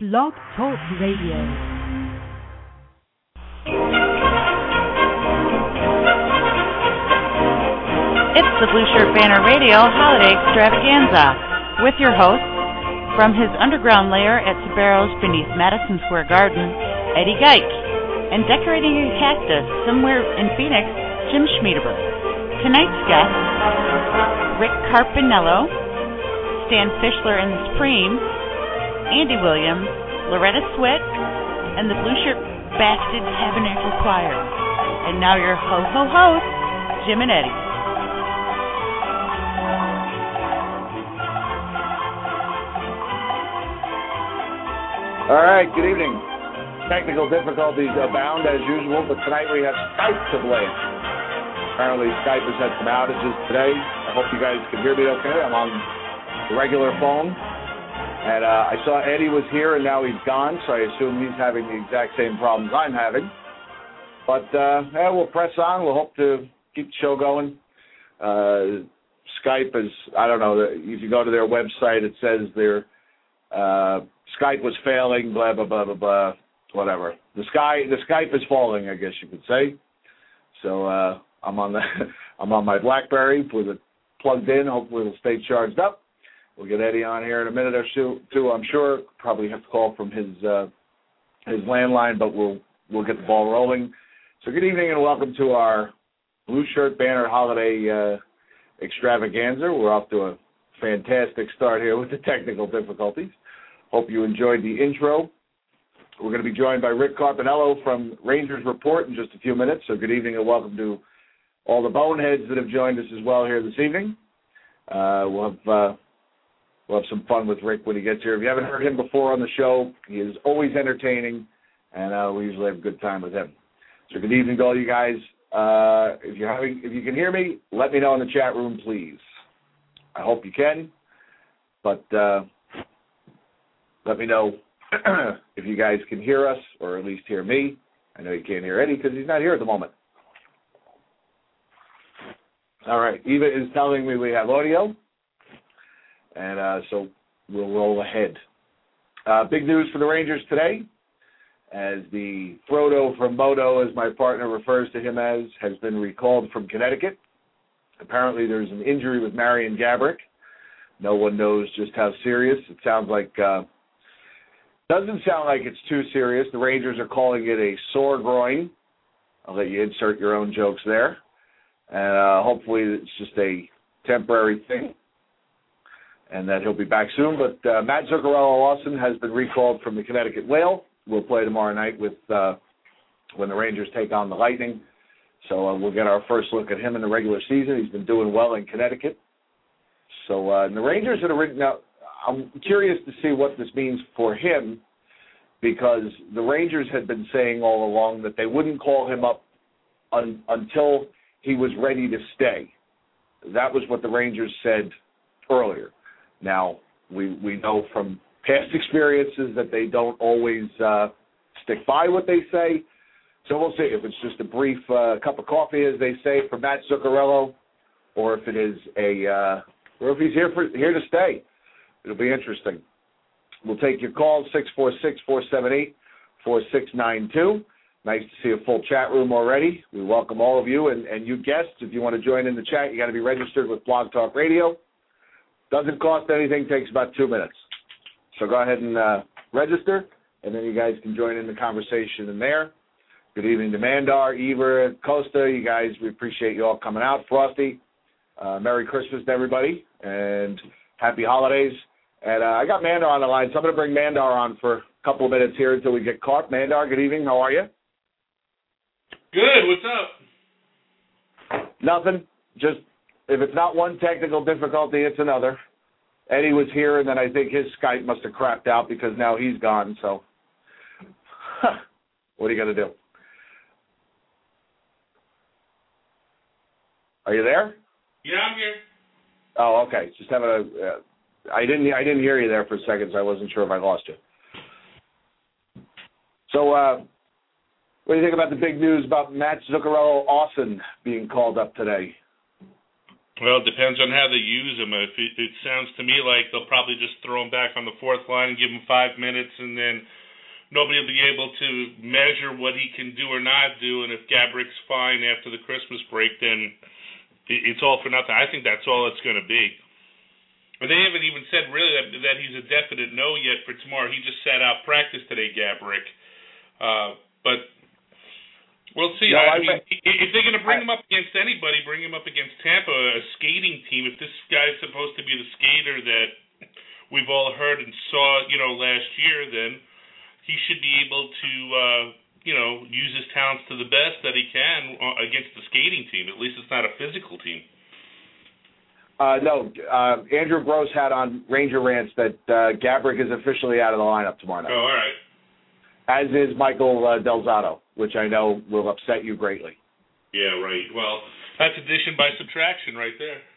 Blog Talk Radio. It's the Blue Shirt Banner Radio Holiday Extravaganza with your host, from his underground lair at Sabaros beneath Madison Square Garden, Eddie Geik, and decorating a cactus somewhere in Phoenix, Jim Schmiederberg. Tonight's guests, Rick Carpinello, Stan Fischler and the Supremes, Andy Williams, Loretta Swit, and the Blue Shirt Bastard Tabernacle Choir. And now your hosts, Jim and Eddie. All right, good evening. Technical difficulties abound as usual, but tonight we have Skype to blame. Apparently Skype has had some outages today. I hope you guys can hear me okay. I'm on the regular phone. And I saw Eddie was here and now he's gone, so I assume he's having the exact same problems I'm having. But we'll press on. We'll hope to keep the show going. Skype is, I don't know, if you go to their website, it says their Skype was failing, blah, blah, blah, blah, blah, whatever. The Skype is falling, I guess you could say. So I'm on my BlackBerry with it plugged in. Hopefully it'll stay charged up. We'll get Eddie on here in a minute or two, I'm sure. Probably have to call from his landline, but we'll get the ball rolling. So good evening and welcome to our Blue Shirt Banner Holiday Extravaganza. We're off to a fantastic start here with the technical difficulties. Hope you enjoyed the intro. We're going to be joined by Rick Carpinello from Rangers Report in just a few minutes. So good evening and welcome to all the boneheads that have joined us as well here this evening. We'll have some fun with Rick when he gets here. If you haven't heard him before on the show, he is always entertaining, and we usually have a good time with him. So good evening to all you guys. If you can hear me, let me know in the chat room, please. I hope you can, but let me know if you guys can hear us, or at least hear me. I know you can't hear Eddie because he's not here at the moment. All right, Eva is telling me we have audio. And so we'll roll ahead. Big news for the Rangers today, as the Frodo from Modo, as my partner refers to him as, has been recalled from Connecticut. Apparently there's an injury with Marian Gaborik. No one knows just how serious. It sounds like, doesn't sound like it's too serious. The Rangers are calling it a sore groin. I'll let you insert your own jokes there. And hopefully it's just a temporary thing, and that he'll be back soon. But Matt Zuccarello-Lawson has been recalled from the Connecticut Whale. We'll play tomorrow night with when the Rangers take on the Lightning. So we'll get our first look at him in the regular season. He's been doing well in Connecticut. So and the Rangers had written out. I'm curious to see what this means for him, because the Rangers had been saying all along that they wouldn't call him up until he was ready to stay. That was what the Rangers said earlier. Now, we know from past experiences that they don't always stick by what they say. So we'll see if it's just a brief cup of coffee, as they say, for Matt Zuccarello, or if it is or if he's here to stay. It'll be interesting. We'll take your calls, 646-478-4692. Nice to see a full chat room already. We welcome all of you, and you guests, if you want to join in the chat, you got to be registered with Blog Talk Radio. Doesn't cost anything, takes about 2 minutes. So go ahead and register, and then you guys can join in the conversation in there. Good evening to Mandar, Eva, Costa. You guys, we appreciate you all coming out. Frosty, Merry Christmas to everybody, and Happy Holidays. And I got Mandar on the line, so I'm going to bring Mandar on for a couple of minutes here until we get caught. Mandar, good evening. How are you? Good. What's up? Nothing. Just, if it's not one technical difficulty, it's another. Eddie was here, and then I think his Skype must have crapped out because now he's gone. So, what are you going to do? Are you there? Yeah, I'm here. Oh, okay. Just having I didn't hear you there for a second, so I wasn't sure if I lost you. So, what do you think about the big news about Matt Zuccarello-Lawson being called up today? Well, it depends on how they use him. It sounds to me like they'll probably just throw him back on the fourth line and give him 5 minutes, and then nobody will be able to measure what he can do or not do. And if Gabourik's fine after the Christmas break, then it's all for nothing. I think that's all it's going to be. But they haven't even said really that he's a definite no yet for tomorrow. He just sat out practice today, Gaborik. But we'll see. No, if they're going to bring him up against anybody, bring him up against Tampa, a skating team. If this guy's supposed to be the skater that we've all heard and saw, last year, then he should be able to, use his talents to the best that he can against the skating team. At least it's not a physical team. No, Andrew Gross had on Ranger Rants that Gaborik is officially out of the lineup tomorrow night. Oh, all right. As is Michael Delzato, which I know will upset you greatly. Yeah, right. Well, that's addition by subtraction right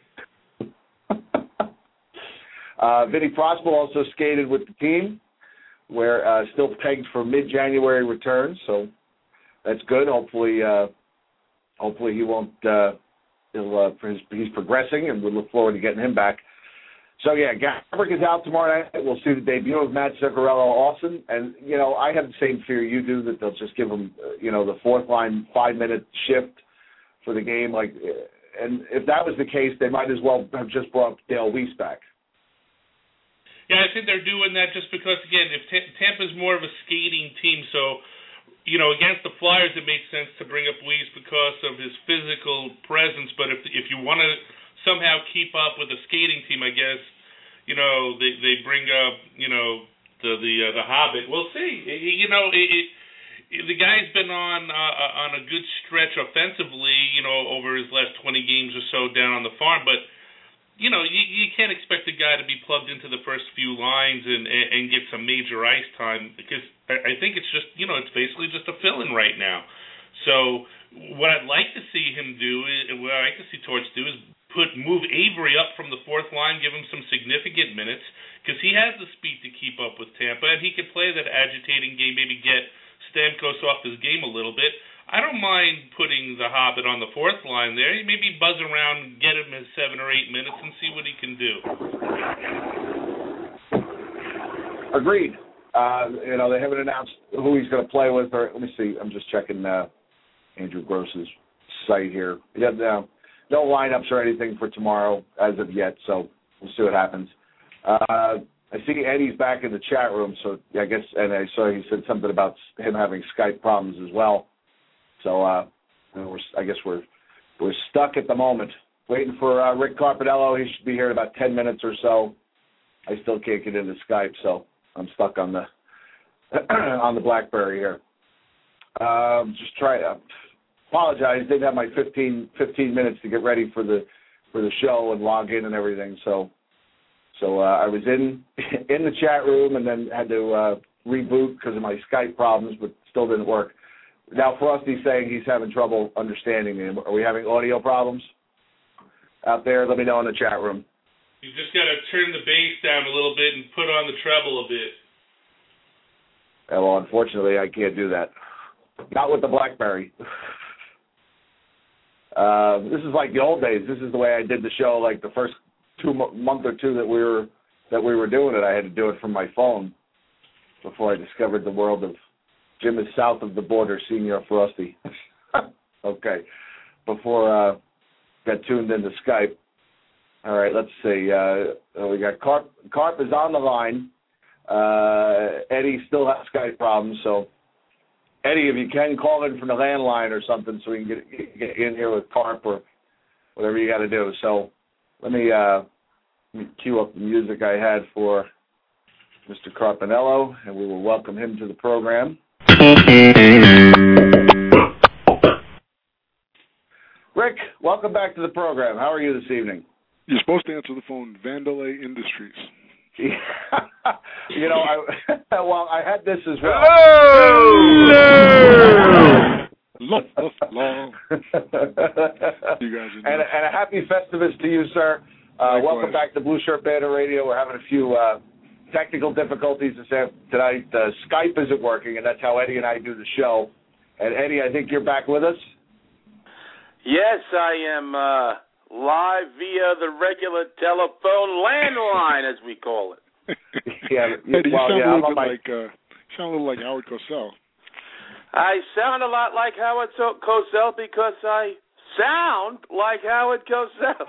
there. Vinny Prospal also skated with the team. We're still pegged for mid-January return, so that's good. Hopefully he won't. He's progressing, and we look forward to getting him back. So, yeah, Gaborik is out tomorrow night. We'll see the debut of Matt Zuccarello-Olsen. And, I have the same fear you do that they'll just give him, the fourth line 5-minute shift for the game. And if that was the case, they might as well have just brought Dale Weiss back. Yeah, I think they're doing that just because, again, if Tampa's more of a skating team, so, against the Flyers it makes sense to bring up Weiss because of his physical presence. But if you want to somehow keep up with the skating team, I guess, they bring up, the Hobbit. We'll see. The guy's been on a good stretch offensively, over his last 20 games or so down on the farm. But, you can't expect a guy to be plugged into the first few lines and get some major ice time because I think it's just, it's basically just a fill-in right now. So what I'd like to see him do, what I'd like to see Torts do is move Avery up from the fourth line, give him some significant minutes, because he has the speed to keep up with Tampa, and he can play that agitating game, maybe get Stamkos off his game a little bit. I don't mind putting the Hobbit on the fourth line there. Maybe buzz around, get him his 7 or 8 minutes, and see what he can do. Agreed. They haven't announced who he's going to play with. Or let me see. I'm just checking Andrew Gross's site here. No lineups or anything for tomorrow as of yet, so we'll see what happens. I see Eddie's back in the chat room, so I guess, and I saw he said something about him having Skype problems as well. So I guess we're stuck at the moment, waiting for Rick Carpinello. He should be here in about 10 minutes or so. I still can't get into Skype, so I'm stuck on the on the BlackBerry here. Just try to. Apologize, didn't have my 15 minutes to get ready for the show and log in and everything. So I was in the chat room and then had to reboot because of my Skype problems, but still didn't work. Now Frosty's saying he's having trouble understanding me. Are we having audio problems out there? Let me know in the chat room. You just got to turn the bass down a little bit and put on the treble a bit. Yeah, well, unfortunately, I can't do that. Not with the BlackBerry. This is like the old days. This is the way I did the show. Like the first month or two that we were doing it, I had to do it from my phone before I discovered the world of Jim is south of the border, Senior Frosty. Okay, before I got tuned into Skype. All right, let's see. We got Carp is on the line. Eddie still has Skype problems, so. Eddie, if you can, call in from the landline or something so we can get in here with Carp or whatever you got to do. So let me cue up the music I had for Mr. Carpinello, and we will welcome him to the program. Rick, welcome back to the program. How are you this evening? You're supposed to answer the phone, Vandelay Industries. I had this as well. Hello. You guys are and a happy Festivus to you, sir. Welcome back to Blue Shirt Banner Radio. We're having a few technical difficulties tonight. Skype isn't working, and that's how Eddie and I do the show. And Eddie, I think you're back with us. Yes, I am live via the regular telephone landline, as we call it. Yeah, Eddie, well, you yeah, sound a little like Howard Cosell. I sound a lot like Howard Cosell because I sound like Howard Cosell.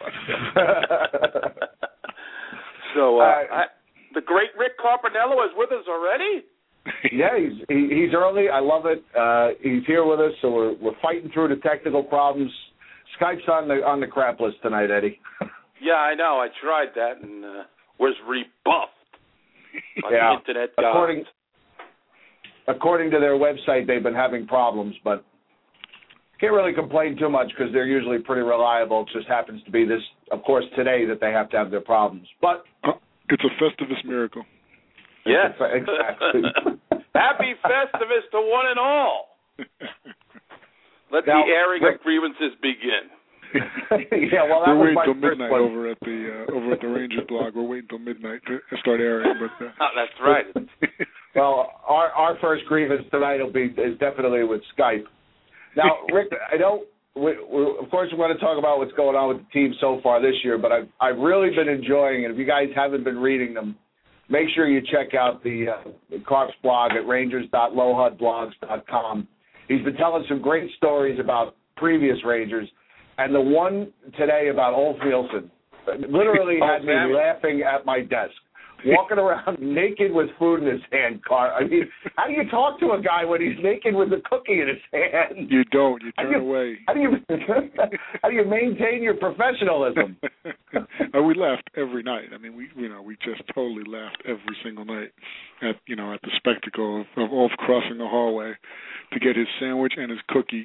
So the great Rick Carpinello is with us already? Yeah, he's early. I love it. He's here with us, so we're fighting through the technical problems. Skype's on the crap list tonight, Eddie. Yeah, I know. I tried that and was rebuffed by the internet gods. According to their website, they've been having problems, but can't really complain too much because they're usually pretty reliable. It just happens to be this, of course, today that they have to have their problems. But it's a Festivus miracle. Yes. Exactly. Happy Festivus to one and all. Let the airing of grievances begin. Yeah, well, that we're was waiting till midnight one. over at the Rangers blog. We're waiting till midnight to start airing. But that's right. Well, our first grievance tonight is definitely with Skype. Now, Rick, I know of course we're going to talk about what's going on with the team so far this year, but I've really been enjoying it. If you guys haven't been reading them, make sure you check out the Carp's blog at rangers.lowhudblogs.com. He's been telling some great stories about previous Rangers. And the one today about Ulf Nielsen literally had me laughing at my desk, walking around naked with food in his hand. I mean, how do you talk to a guy when he's naked with a cookie in his hand? You don't. You turn away. How do you maintain your professionalism? We laughed every night. I mean, we just totally laughed every single night at the spectacle of Ulf crossing the hallway to get his sandwich and his cookie,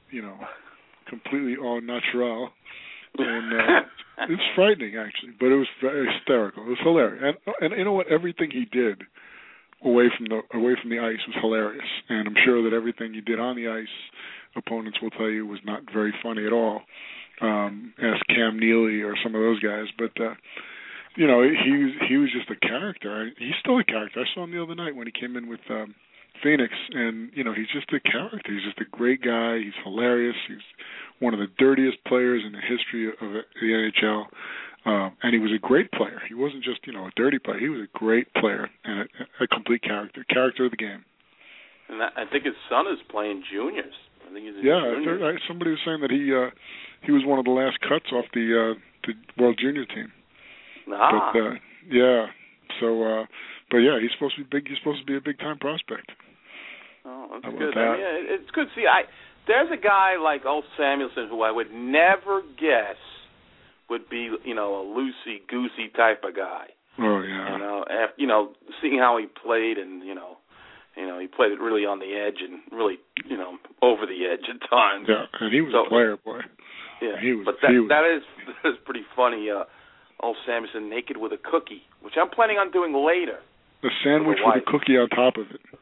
completely au naturel, and it's frightening actually, but it was very hysterical. It was hilarious, and you know what? Everything he did away from the ice was hilarious, and I'm sure that everything he did on the ice, opponents will tell you was not very funny at all. Ask Cam Neely or some of those guys, but he was just a character. He's still a character. I saw him the other night when he came in with Phoenix, and he's just a character. He's just a great guy. He's hilarious. He's one of the dirtiest players in the history of the NHL, and he was a great player. He wasn't just a dirty player. He was a great player and a complete character of the game. And I think his son is playing juniors. I think he's juniors. Somebody was saying that he was one of the last cuts off the World Junior team. Ah. But yeah. So, but yeah, he's supposed to be big. He's supposed to be a big time prospect. Oh, that's good. I mean, it's good to see. There's a guy like Ulf Samuelsson who I would never guess would be, a loosey-goosey type of guy. Oh yeah. Seeing how he played, and he played it really on the edge and really, over the edge at times. Yeah, and he was a player, boy. Yeah, but that is pretty funny. Ulf Samuelsson naked with a cookie, which I'm planning on doing later. A sandwich with a cookie on top of it.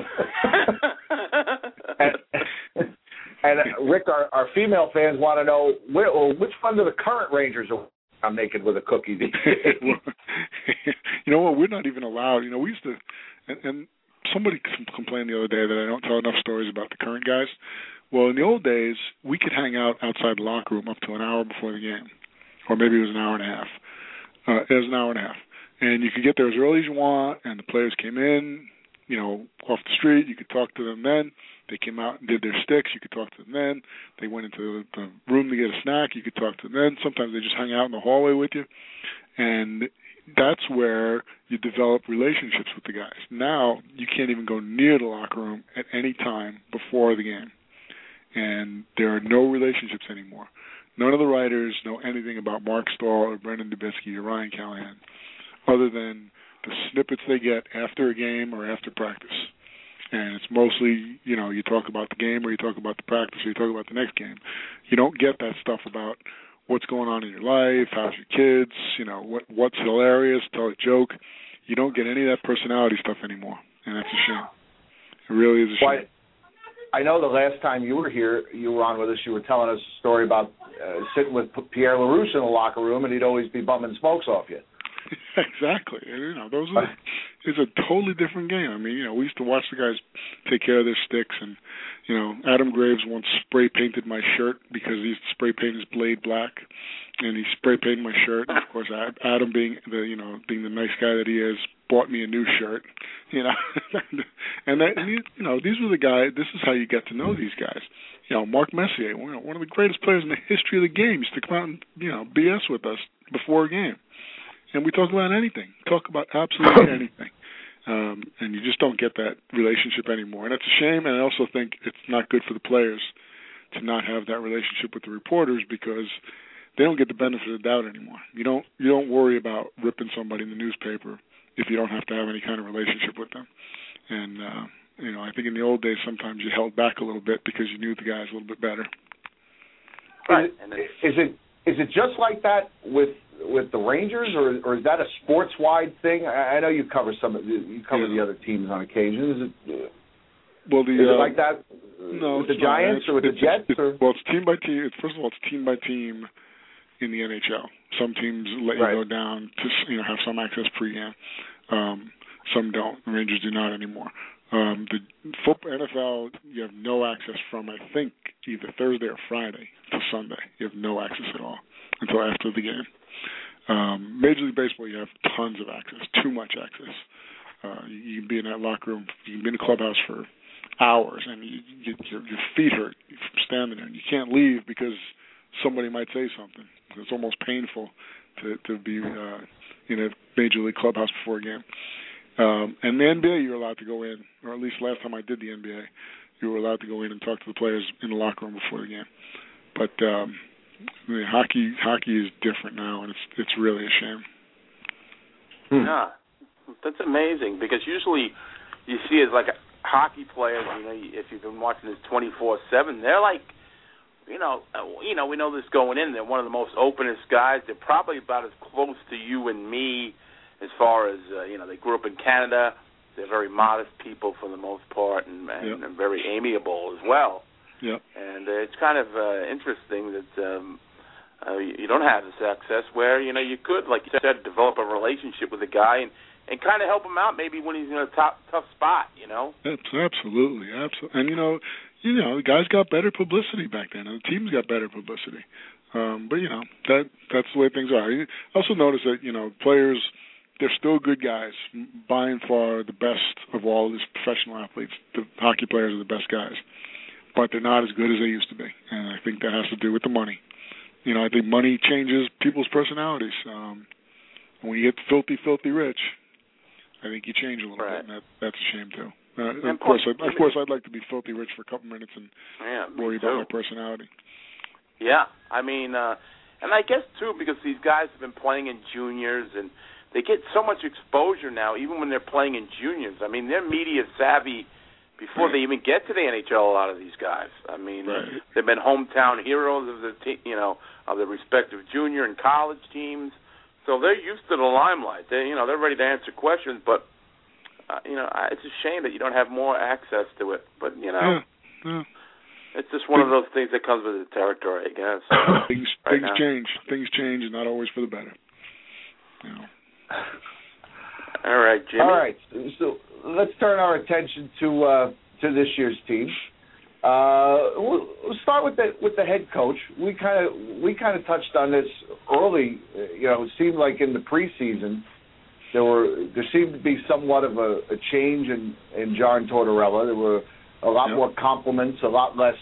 and Rick, our female fans want to know which one of the current Rangers are naked with a cookie these days. You know what? We're not even allowed. We used to, and somebody complained the other day that I don't tell enough stories about the current guys. Well, in the old days, we could hang out outside the locker room up to an hour before the game, or maybe it was an hour and a half. It was an hour and a half. And you could get there as early as you want, and the players came in, off the street. You could talk to them then. They came out and did their sticks. You could talk to them then. They went into the room to get a snack. You could talk to them then. Sometimes they just hung out in the hallway with you. And that's where you develop relationships with the guys. Now, you can't even go near the locker room at any time before the game. And there are no relationships anymore. None of the writers know anything about Mark Stahl or Brendan Dubisky or Ryan Callahan, other than the snippets they get after a game or after practice. And it's mostly, you talk about the game or you talk about the practice or you talk about the next game. You don't get that stuff about what's going on in your life, how's your kids, what's hilarious, tell a joke. You don't get any of that personality stuff anymore, and that's a shame. It really is a shame. I know the last time you were here, you were on with us, you were telling us a story about sitting with Pierre LaRouche in the locker room, and he'd always be bumming smokes off you. Exactly. And, those are it's a totally different game. I mean, we used to watch the guys take care of their sticks, and Adam Graves once spray painted my shirt because he used to spray paint his blade black, and he spray painted my shirt. And of course, Adam, being the nice guy that he is, bought me a new shirt. And these were the guys. This is how you get to know these guys. Mark Messier, one of the greatest players in the history of the game, used to come out and BS with us before a game. And we talk about anything. Talk about absolutely anything. And you just don't get that relationship anymore. And it's a shame, and I also think it's not good for the players to not have that relationship with the reporters because they don't get the benefit of the doubt anymore. You don't worry about ripping somebody in the newspaper if you don't have to have any kind of relationship with them. And, I think in the old days sometimes you held back a little bit because you knew the guys a little bit better. Right. Is it just like that with the Rangers, or is that a sports-wide thing? I know you cover the other teams on occasion. Is it like that with the Giants or with the Jets? It's team by team. First of all, it's team by team in the NHL. Some teams let you go down to have some access pregame. Some don't. The Rangers do not anymore. The NFL, you have no access from, I think, either Thursday or Friday to Sunday. You have no access at all until after the game. Major League Baseball, you have tons of access, too much access. You can be in that locker room, you can be in the clubhouse for hours, and your feet hurt from standing there. And you can't leave because somebody might say something. It's almost painful to be in a Major League clubhouse before a game. And the NBA, you're allowed to go in, or at least last time I did the NBA, you were allowed to go in and talk to the players in the locker room before the game. But hockey is different now, and it's really a shame. Yeah, that's amazing because usually you see it like hockey players. If you've been watching this 24/7, they're like, we know this going in. They're one of the most openest guys. They're probably about as close to you and me as far as they grew up in Canada. They're very modest people for the most part, and very amiable as well. Yep. And it's kind of interesting that you don't have this access where you could, like you said, develop a relationship with a guy and kind of help him out maybe when he's in a tough spot. Absolutely. And the guys got better publicity back then, and the teams got better publicity. But that's the way things are. I also notice that players, they're still good guys. By and far, the best of all these professional athletes, the hockey players are the best guys. But they're not as good as they used to be. And I think that has to do with the money. I think money changes people's personalities. When you get filthy, filthy rich, I think you change a little bit, and that's a shame, too. Of course, I'd like to be filthy rich for a couple minutes and worry about my personality. Yeah, I mean, and I guess, too, because these guys have been playing in juniors, and they get so much exposure now, even when they're playing in juniors. I mean, they're media savvy before they even get to the NHL, a lot of these guys. I mean, they've been hometown heroes of of the respective junior and college teams, so they're used to the limelight. They're ready to answer questions, but it's a shame that you don't have more access to it. But it's just one of those things that comes with the territory, I guess. Things change. Things change, and not always for the better. All right, Jimmy. All right, so let's turn our attention to this year's team. We'll start with the head coach. We kind of touched on this early. It seemed like in the preseason there seemed to be somewhat of a change in John Tortorella. There were a lot more compliments, a lot less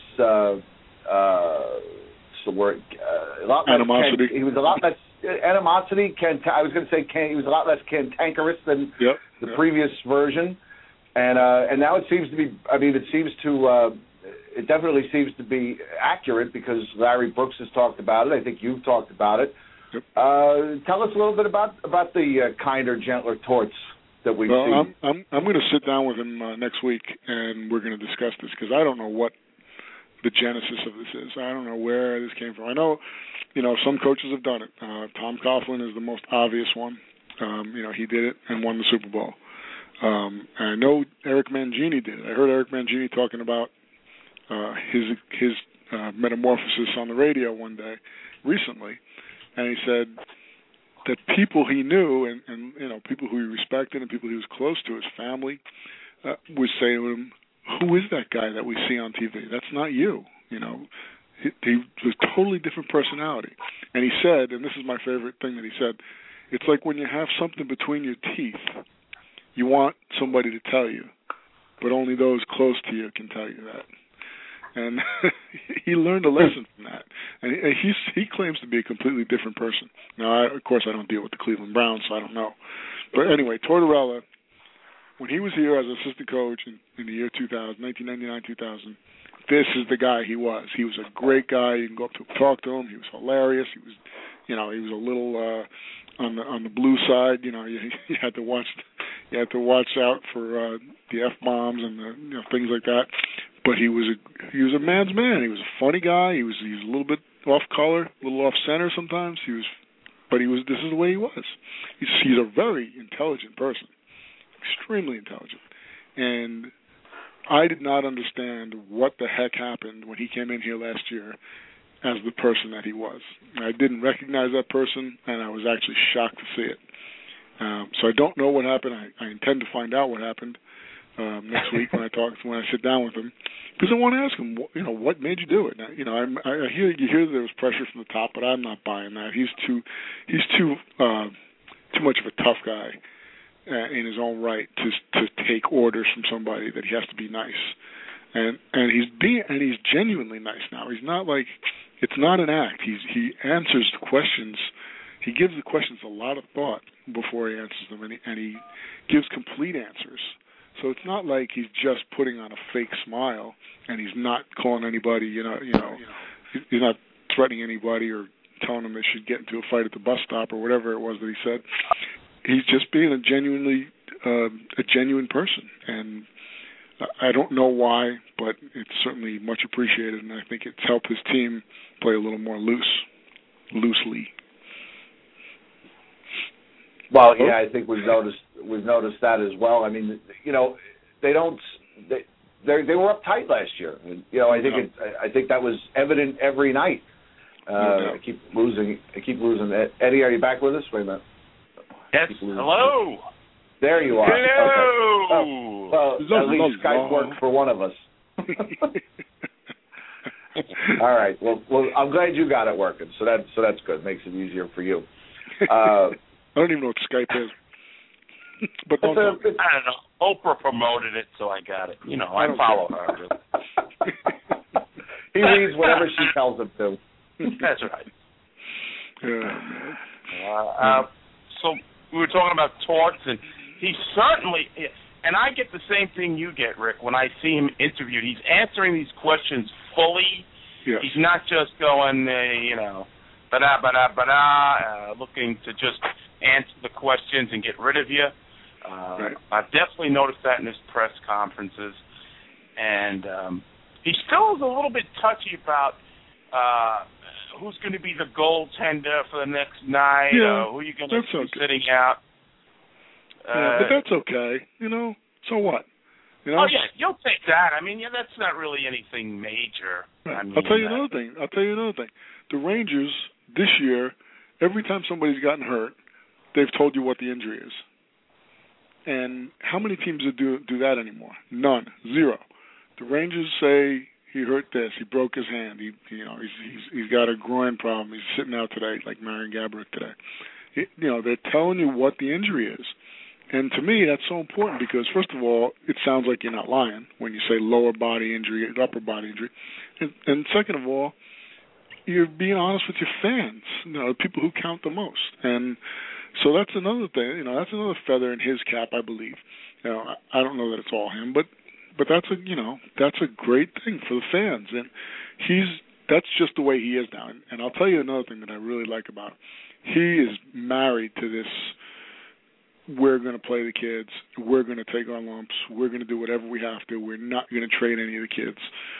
animosity. He was a lot less animosity. I was going to say he was a lot less cantankerous than the previous version, and now it seems to be. I mean, it definitely seems to be accurate because Larry Brooks has talked about it. I think you've talked about it. Yep. Tell us a little bit about the kinder, gentler torts that we've seen. I'm going to sit down with him next week, and we're going to discuss this because I don't know what the genesis of this is. I don't know where this came from. I know, some coaches have done it. Tom Coughlin is the most obvious one. He did it and won the Super Bowl. And I know Eric Mangini did it. I heard Eric Mangini talking about his metamorphosis on the radio one day recently, and he said that people he knew and people who he respected and people he was close to, his family, would say to him, "Who is that guy that we see on TV? That's not you." He was a totally different personality. And he said, and this is my favorite thing that he said, it's like when you have something between your teeth, you want somebody to tell you, but only those close to you can tell you that. And he learned a lesson from that. And he claims to be a completely different person. Now, of course, I don't deal with the Cleveland Browns, so I don't know. But anyway, Tortorella, when he was here as assistant coach in the year 2000, 1999-2000, this is the guy he was. He was a great guy. You can go up to him, talk to him. He was hilarious. He was, he was a little on the blue side. You had to watch out for the F-bombs and the things like that. But he was a man's man. He was a funny guy. He was a little bit off color, a little off center sometimes. This is the way he was. He's a very intelligent person, extremely intelligent, and I did not understand what the heck happened when he came in here last year as the person that he was. I didn't recognize that person, and I was actually shocked to see it. So I don't know what happened. I intend to find out what happened next week when I sit down with him, because I want to ask him, what made you do it? Now, I hear there was pressure from the top, but I'm not buying that. He's too much of a tough guy in his own right to take orders from somebody that he has to be nice, and he's genuinely nice now. He's not like, it's not an act. He answers the questions. He gives the questions a lot of thought before he answers them, and he gives complete answers. So it's not like he's just putting on a fake smile, and he's not calling anybody, he's not threatening anybody or telling them they should get into a fight at the bus stop or whatever it was that he said. He's just being a genuine person, and I don't know why, but it's certainly much appreciated, and I think it's helped his team play a little more loosely. Well, yeah, I think we've noticed that as well. I mean, they were uptight last year. I think that was evident every night. I keep losing. Eddie, are you back with us? Wait a minute. Yes. Hello. There you are. Hello. Okay. Well, at least Skype worked for one of us. All right. Well, I'm glad you got it working. So that's good. Makes it easier for you. I don't even know what Skype is. But I don't know. Oprah promoted it, so I got it. I follow her. He reads whatever she tells him to. That's right. Yeah. So we were talking about Torts, and he certainly, and I get the same thing you get, Rick, when I see him interviewed. He's answering these questions fully. Yes. He's not just going, looking to just answer the questions and get rid of you. Right. I've definitely noticed that in his press conferences. And he still is a little bit touchy about who's going to be the goaltender for the next night, who you're going to be sitting out. But that's okay. So what? Oh, yeah, you'll take that. I mean, that's not really anything major. Right. I mean, I'll tell you another thing. The Rangers, this year, every time somebody's gotten hurt, they've told you what the injury is. And how many teams do that anymore? None. Zero. The Rangers say he hurt this, he broke his hand, he's got a groin problem, he's sitting out today, like Marian Gaborik today. They're telling you what the injury is. And to me, that's so important because, first of all, it sounds like you're not lying when you say lower body injury, upper body injury. And second of all, you're being honest with your fans, the people who count the most. And so that's another thing, that's another feather in his cap, I believe. I don't know that it's all him, but that's a great thing for the fans. And that's just the way he is now. And I'll tell you another thing that I really like about him. He is married to this, we're going to play the kids, we're going to take our lumps, we're going to do whatever we have to, we're not going to trade any of the kids.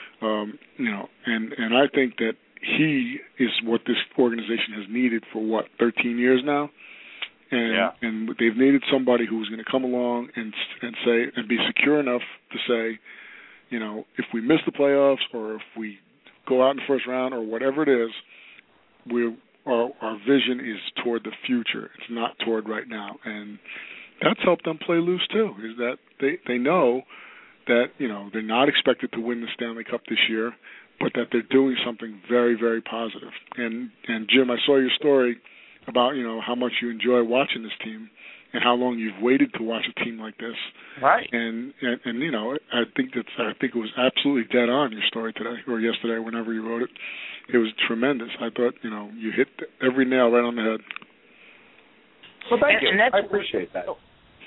And I think that he is what this organization has needed for 13 years now, and they've needed somebody who's going to come along and say and be secure enough to say, if we miss the playoffs or if we go out in the first round or whatever it is, our vision is toward the future. It's not toward right now, and that's helped them play loose too. Is that they know that they're not expected to win the Stanley Cup this year, but that they're doing something very, very positive. And Jim, I saw your story about how much you enjoy watching this team and how long you've waited to watch a team like this. Right. And I think it was absolutely dead on, your story today or yesterday, whenever you wrote it. It was tremendous. I thought you hit every nail right on the head. Well, thank you. I appreciate that.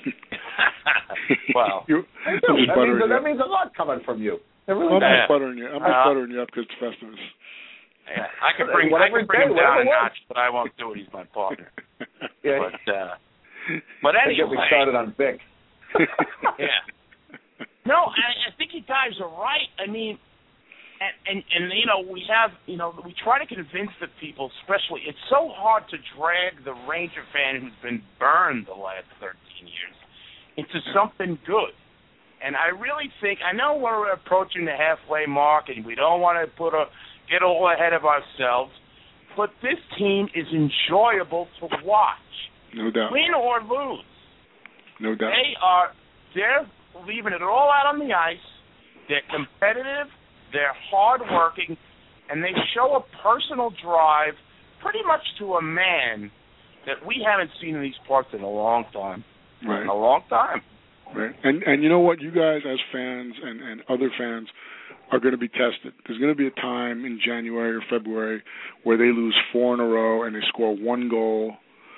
Wow. That means a lot coming from you. It really I'm not buttering you. I'm not buttering you up because it's Festivus. Yeah, I can bring him down a notch, but I won't do it. He's my partner. Yeah. But anyway, get me started on Vic. Yeah. No, I think you guys are right. I mean, and we have we try to convince the people, especially it's so hard to drag the Ranger fan who's been burned the last 13 years into something good. And I really think, I know we're approaching the halfway mark and we don't want to get all ahead of ourselves, but this team is enjoyable to watch. No doubt. Win or lose. No doubt. They're leaving it all out on the ice. They're competitive. They're hardworking, and they show a personal drive pretty much to a man that we haven't seen in these parts in a long time. Right. In a long time. Right. And you know what? You guys as fans and other fans are going to be tested. There's going to be a time in January or February where they lose 4 in a row and they score 1 goal,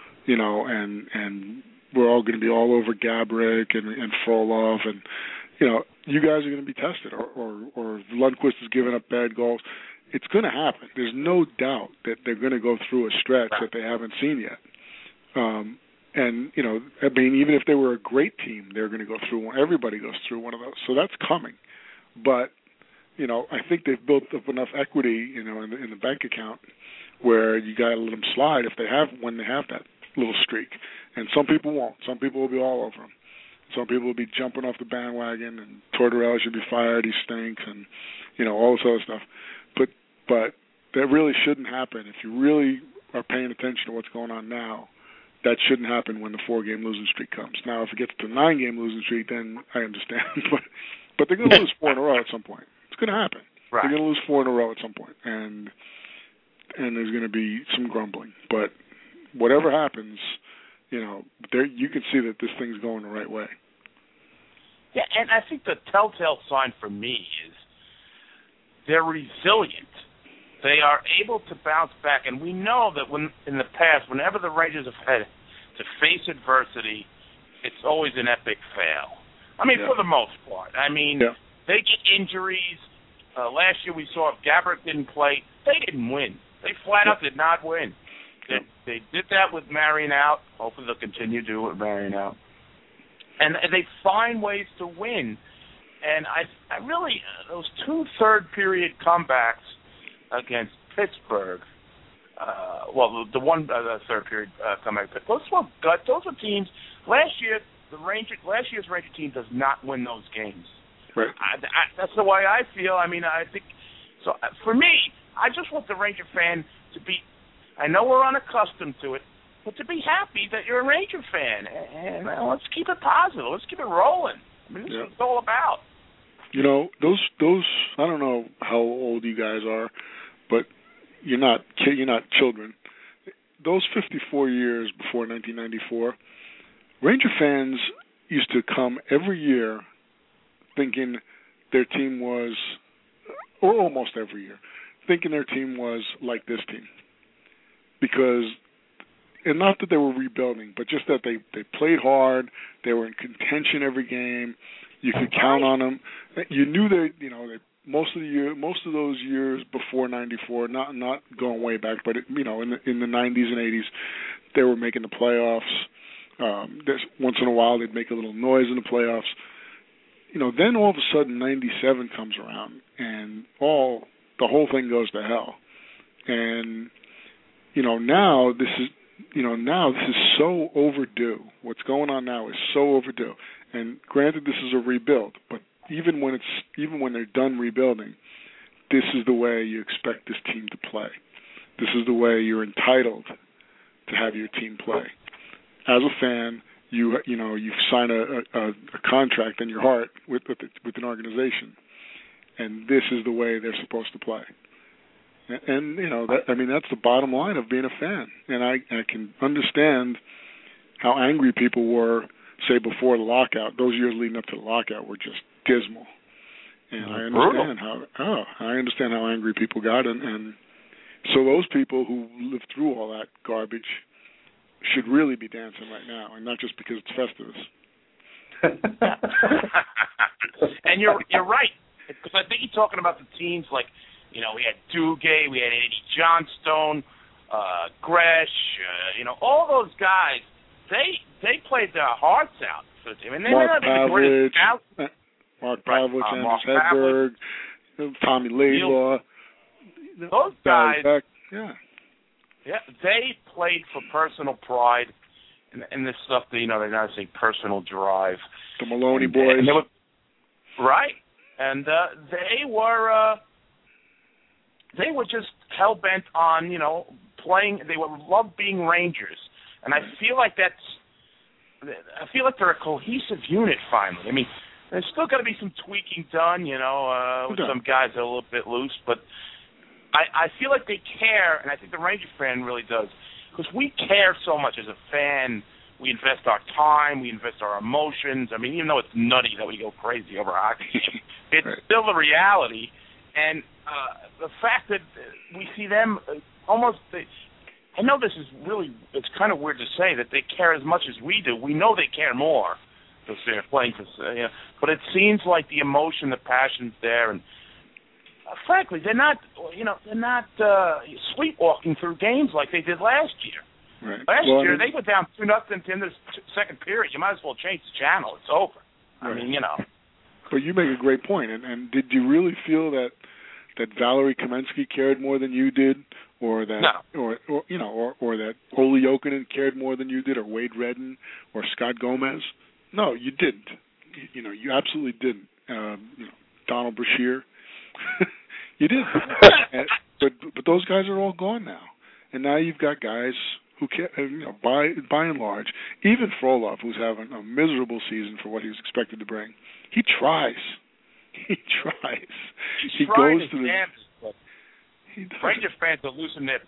and we're all going to be all over Gaborik and Frolov, and you guys are going to be tested, or Lundqvist is giving up bad goals. It's going to happen. There's no doubt that they're going to go through a stretch that they haven't seen yet. And even if they were a great team, they're going to go through one. Everybody goes through one of those, so that's coming. But I think they've built up enough equity, in the bank account, where you got to let them slide when they have that little streak. And some people won't. Some people will be all over them. Some people will be jumping off the bandwagon, and Tortorella should be fired. He stinks, and all this other stuff. But that really shouldn't happen. If you really are paying attention to what's going on now, that shouldn't happen when the 4-game losing streak comes. Now, if it gets to the 9-game losing streak, then I understand. but they're going to lose 4 in a row at some point. It's going to happen. Right. They're going to lose 4 in a row at some point, and there's going to be some grumbling. But whatever happens, you can see that this thing's going the right way. Yeah, and I think the telltale sign for me is they're resilient. They are able to bounce back, and we know that in the past, whenever the Rangers have had to face adversity, it's always an epic fail. I mean, for the most part. I mean, they get injuries. Last year we saw if Gaborik didn't play, they didn't win. They flat out did not win. They did that with Marion out. Hopefully they'll continue to do it with Marion out. And they find ways to win. And I really, those 2 third-period comebacks against Pittsburgh, the one third-period comeback, those were teams. Last year's Ranger team does not win those games. Right. That's the way I feel. I mean, I think so. For me, I just want the Ranger fan to be. I know we're unaccustomed to it, but to be happy that you're a Ranger fan, and let's keep it positive. Let's keep it rolling. I mean, this is what it's all about. Those. I don't know how old you guys are, but you're not children. Those 54 years before 1994, Ranger fans used to come every year thinking their team was, or almost every year, thinking their team was like this team. Because, and not that they were rebuilding, but just that they played hard, they were in contention every game, you could count on them. You knew that, most of those years before 94, not going way back, but in the 90s and 80s, they were making the playoffs. Once in a while they'd make a little noise in the playoffs. Then all of a sudden 97 comes around and the whole thing goes to hell. And now this is so overdue. What's going on now is so overdue. And granted, this is a rebuild, but even when they're done rebuilding, this is the way you expect this team to play. This is the way you're entitled to have your team play. As a fan, you sign a contract in your heart with an organization, and this is the way they're supposed to play. And that's the bottom line of being a fan. And I can understand how angry people were, say, before the lockout. Those years leading up to the lockout were just dismal. And I understand how angry people got, and so those people who lived through all that garbage should really be dancing right now, and not just because it's Festivus. And you're right, because I think you're talking about the teams like, we had Duguay, we had Eddie Johnstone, Gresh, all those guys. They played their hearts out for the team, and they may not be the greatest talent. Mark Pavlich, Anders Hedberg, Tommy Laidlaw. Those guys, they played for personal pride and this stuff that, they now say personal drive. The Maloney boys. And they were, right. And they were just hell-bent on, playing. They loved being Rangers. And I feel like they're a cohesive unit finally. I mean, there's still got to be some tweaking done, with some guys that are a little bit loose. But I feel like they care, and I think the Ranger fan really does, because we care so much as a fan. We invest our time, we invest our emotions. I mean, even though it's nutty that we go crazy over a hockey game, it's still the reality. And the fact that we see them I know this is really, it's kind of weird to say that they care as much as we do. We know they care more because they're playing for, but it seems like the emotion, the passion's there, and frankly, they're not sleepwalking through games like they did last year. Right. Last year, they went down 2-0 in the second period. You might as well change the channel. It's over. Right. I mean, But you make a great point. And did you really feel that Valerie Kamensky cared more than you did, or that, or that Olli Jokinen cared more than you did, or Wade Redden, or Scott Gomez? No, you didn't. You absolutely didn't. Donald Brashear. You did. But those guys are all gone now, and now you've got guys who care. By and large, even Frolov, who's having a miserable season for what he was expected to bring, he tries. He goes to the. Ranger fans are losing their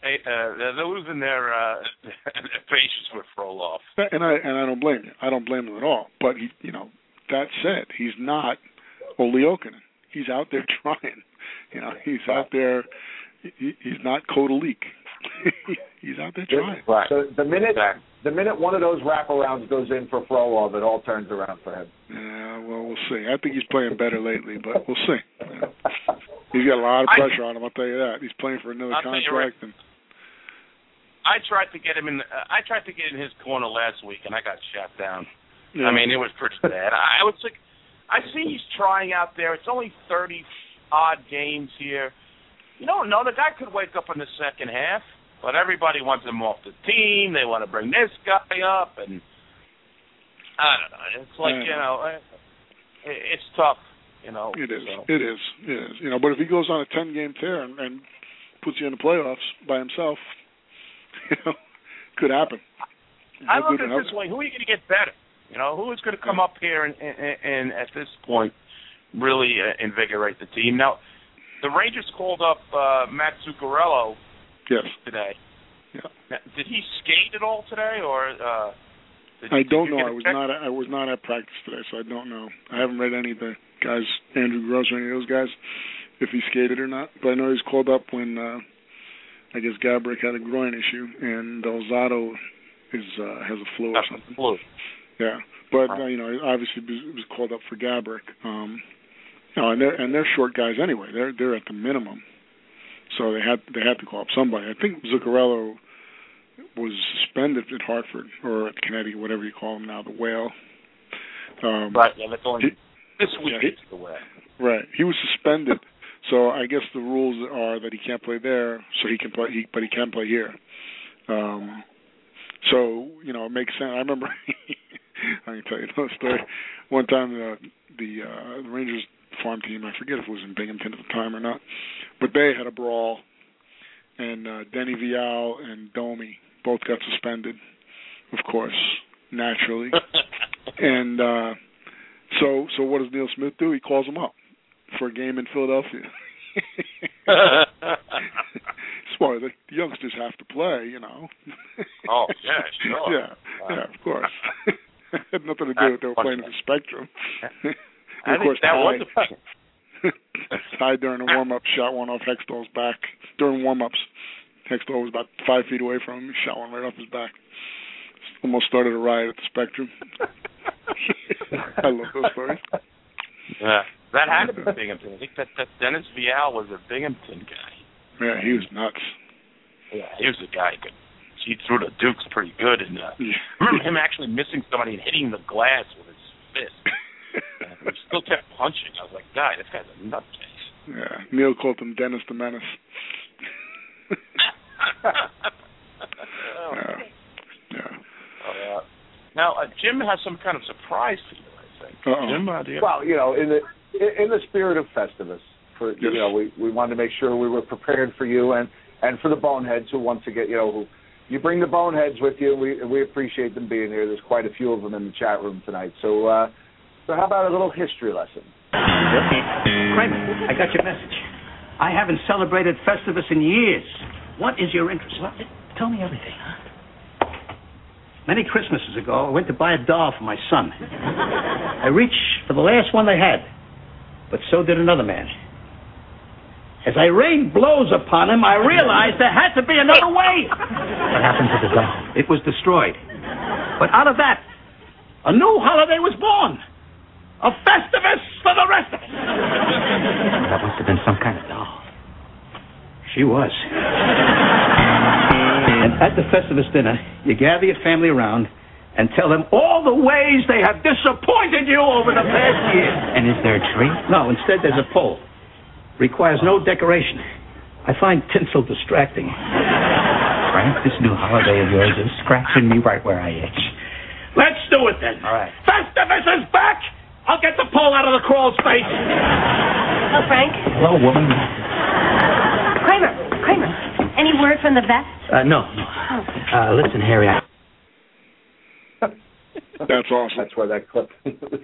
patience with Frolov, and I don't blame you. I don't blame him at all. But that said, he's not Olli Jokinen. He's out there trying. He's out there. He's not Kodalik. He's out there trying. Right. So the minute one of those wraparounds goes in for Frolov, it all turns around for him. Yeah, well, we'll see. I think he's playing better lately, but we'll see. He's got a lot of pressure on him. I'll tell you that. He's playing for another contract. I tried to get him in. I tried to get in his corner last week, and I got shot down. Yeah. I mean, it was pretty bad. I was like, I see he's trying out there. It's only 30-odd games here. You don't know. The guy could wake up in the second half, but everybody wants him off the team. They want to bring this guy up, and I don't know. It's like, it's tough. It is. But if he goes on a 10-game tear and puts you in the playoffs by himself, could happen. I look at it this way: who are you going to get better? Who is going to come up here and at this point really invigorate the team? Now, the Rangers called up Matt Zuccarello today. Yeah. Now, did he skate at all today, or? I don't know. I was not at practice today, so I don't know. I haven't read any of the guys, Andrew Gross or any of those guys, if he skated or not. But I know he was called up when I guess Gaborik had a groin issue, and Delzato has a flu or something. Flu. Yeah, but obviously he was called up for Gaborik. And they're short guys anyway. They're at the minimum, so they had to call up somebody. I think Zuccarello was suspended at Hartford or at Connecticut, whatever you call them now, the Whale. Right. Yeah, that's only this week. It's the Whale. Right. He was suspended, so I guess the rules are that he can't play there, so he can play, but he can play here. So it makes sense. I remember. I can tell you another story. One time, the Rangers farm team, I forget if it was in Binghamton at the time or not, but they had a brawl, and Denny Vial and Domi both got suspended, of course, naturally. And so what does Neil Smith do? He calls them up for a game in Philadelphia. Smart. The youngsters have to play, you know. Oh, yeah, sure. Yeah, of course. Had nothing to do with they were playing at the Spectrum. And of course, that was Ty during the warm-up shot one off Hextall's back. During warm-ups, Hextall was about 5 feet away from him. He shot one right off his back. Almost started a riot at the Spectrum. I love those stories. Yeah, that had to be Binghamton. I think that Dennis Vial was a Binghamton guy. Yeah, he was nuts. Yeah, he was a guy who could see through the Dukes pretty good. And remember him actually missing somebody and hitting the glass with his fist. He still kept punching. I was like, God, this guy's a nutcase. Yeah, Neil called him Dennis the Menace. Now, Jim has some kind of surprise for you, I think. Jim, well, you know, in the spirit of Festivus, you know, we wanted to make sure we were prepared for you and for the Boneheads who want to get, you know, you bring the Boneheads with you. We appreciate them being here. There's quite a few of them in the chat room tonight. So how about a little history lesson? Kramer, I got your message. I haven't celebrated Festivus in years. What is your interest? Tell me everything, huh? Many Christmases ago, I went to buy a doll for my son. I reached for the last one they had, but so did another man. As I rained blows upon him, I realized there had to be another way. What happened to the doll? It was destroyed. But out of that, a new holiday was born. A Festivus for the rest of us. That must have been some kind of doll. She was. And at the Festivus dinner, you gather your family around and tell them all the ways they have disappointed you over the past year. And is there a tree? No, instead there's a pole. Requires no decoration. I find tinsel distracting. Frank, this new holiday of yours is scratching me right where I itch. Let's do it then. All right. Festivus is back! I'll get the pole out of the crawl space. Hello, Frank. Hello, woman. Kramer, any word from the vet? No. Listen, Harry, That's awesome. That's where that clip.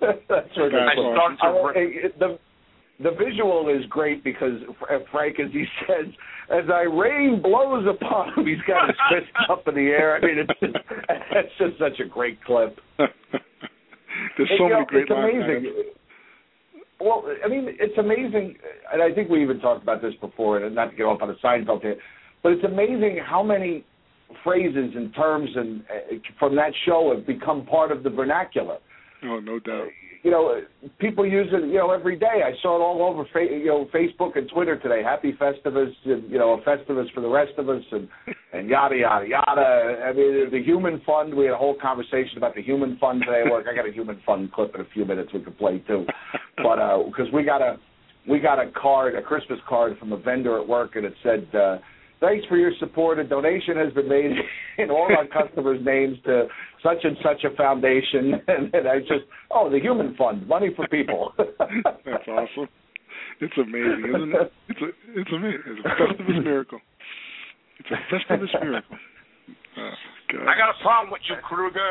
The visual is great because Frank, as he says, as I rain blows upon him, he's got his fist up in the air. I mean, it's just such a great clip. There's so many great lines. It's amazing. Well, I mean, it's amazing, and I think we even talked about this before, and not to get off on a Seinfeld here, but it's amazing how many phrases and terms and from that show have become part of the vernacular. Oh, no doubt. You know, people use it, you know, every day. I saw it all over, Facebook and Twitter today. Happy Festivus, you know, a Festivus for the rest of us, and yada, yada, yada. I mean, the Human Fund, we had a whole conversation about the Human Fund today. Look, I got a Human Fund clip in a few minutes we could play, too. But because we got a card, a Christmas card from a vendor at work, and it said, thanks for your support. A donation has been made in all our customers' names to such and such a foundation. And I just, the Human Fund, money for people. That's awesome. It's amazing, isn't it? It's amazing. It's a Festivus miracle. It's a Festivus miracle. Oh, God. I got a problem with you, Kruger.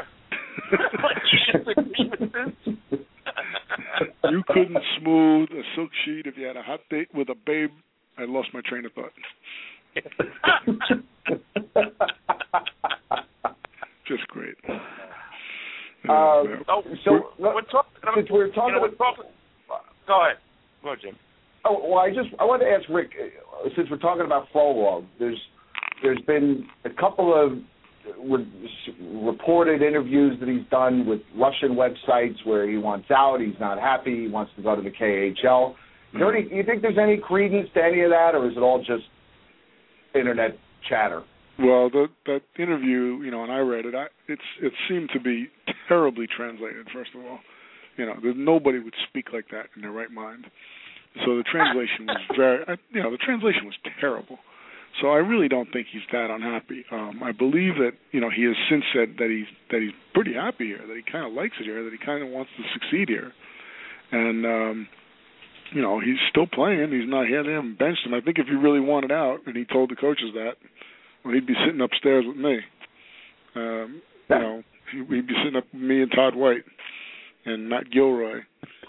You couldn't smooth a silk sheet if you had a hot date with a babe. I lost my train of thought. Just great. We're talking. Go ahead, Jim. Oh, well, I wanted to ask Rick, since we're talking about Frolov, there's been a couple of reported interviews that he's done with Russian websites where he wants out, he's not happy, he wants to go to the KHL. Do you think there's any credence to any of that, or is it all just internet chatter? Well, that interview, you know, and I read it. It seemed to be terribly translated. First of all, you know, nobody would speak like that in their right mind. So the translation was the translation was terrible. So I really don't think he's that unhappy. I believe that, you know, he has since said that he's pretty happy here, that he kind of likes it here, that he kind of wants to succeed here, and he's still playing. He's not. He hasn't benched him. I think if he really wanted out, and he told the coaches that, well, he'd be sitting upstairs with me. He'd be sitting up with me and Todd White, and not Gilroy.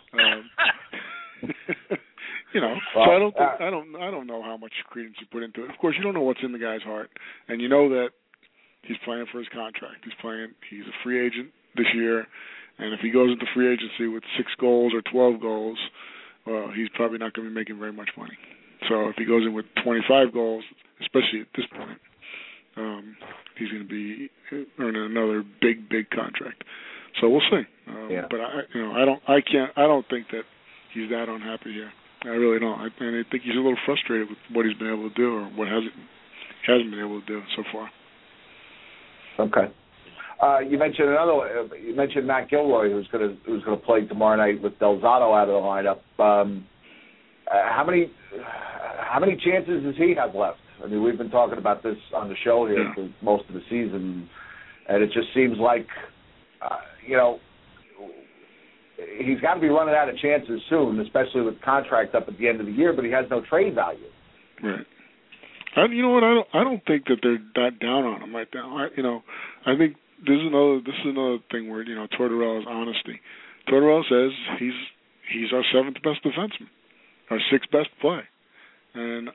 So I don't know how much credence you put into it. Of course, you don't know what's in the guy's heart, and you know that he's playing for his contract. He's a free agent this year, and if he goes into free agency with 6 goals or 12 goals, well, he's probably not going to be making very much money. So if he goes in with 25 goals, especially at this point, he's going to be earning another big contract. So we'll see. But I don't think that he's that unhappy here. I really don't. I think he's a little frustrated with what he's been able to do or what hasn't been able to do so far. Okay. You mentioned You mentioned Matt Gilroy, who's going to play tomorrow night with Del Zotto out of the lineup. How many chances does he have left? I mean, we've been talking about this on the show here for most of the season, and it just seems like, he's got to be running out of chances soon, especially with the contract up at the end of the year, but he has no trade value. Right. You know what? I don't think that they're that down on him right now. I think this is another thing where Tortorella's honesty. Tortorella says he's our 7th best defenseman, our 6th best play, and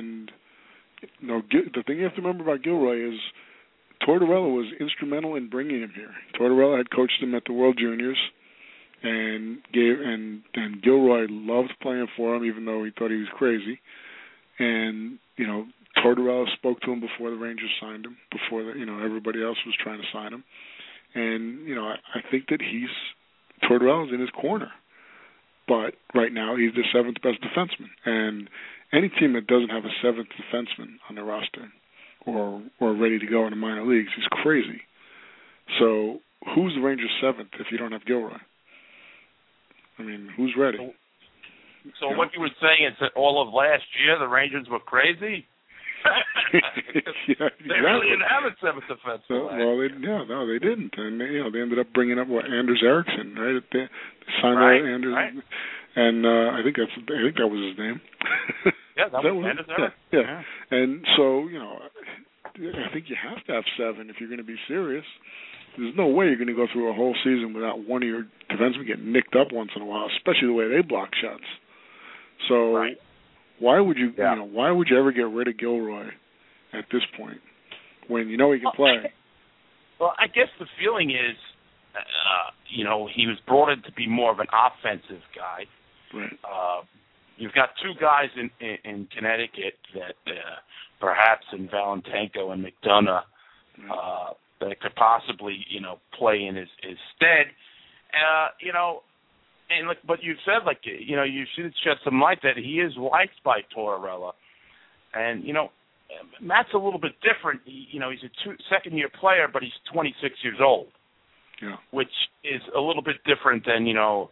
the thing you have to remember about Gilroy is Tortorella was instrumental in bringing him here. Tortorella had coached him at the World Juniors, and Gilroy loved playing for him, even though he thought he was crazy. And Tortorella spoke to him before the Rangers signed him, before everybody else was trying to sign him. And I think that Tortorella's in his corner. But right now he's the 7th best defenseman, and any team that doesn't have a 7th defenseman on their roster or ready to go in the minor leagues is crazy. So who's the Rangers' 7th if you don't have Gilroy? I mean, who's ready? So what you were saying is that all of last year the Rangers were crazy? They really didn't have a 7th defenseman. They didn't, and they ended up bringing up Anders Eriksson, right? They signed Anders, and I think that was his name. Yeah, that was Anders Eriksson. Yeah, and so I think you have to have 7 if you're going to be serious. There's no way you're going to go through a whole season without one of your defensemen getting nicked up once in a while, especially the way they block shots. So why would you why would you ever get rid of Gilroy at this point when he can play? Well, I guess the feeling is, he was brought in to be more of an offensive guy. Right. You've got 2 guys in Connecticut that perhaps in Valentenko and McDonough that could possibly, play in his stead. But you said, you should shed some light that he is liked by Tortorella. And, Matt's a little bit different. He's a second-year player, but he's 26 years old. Yeah. Which is a little bit different than,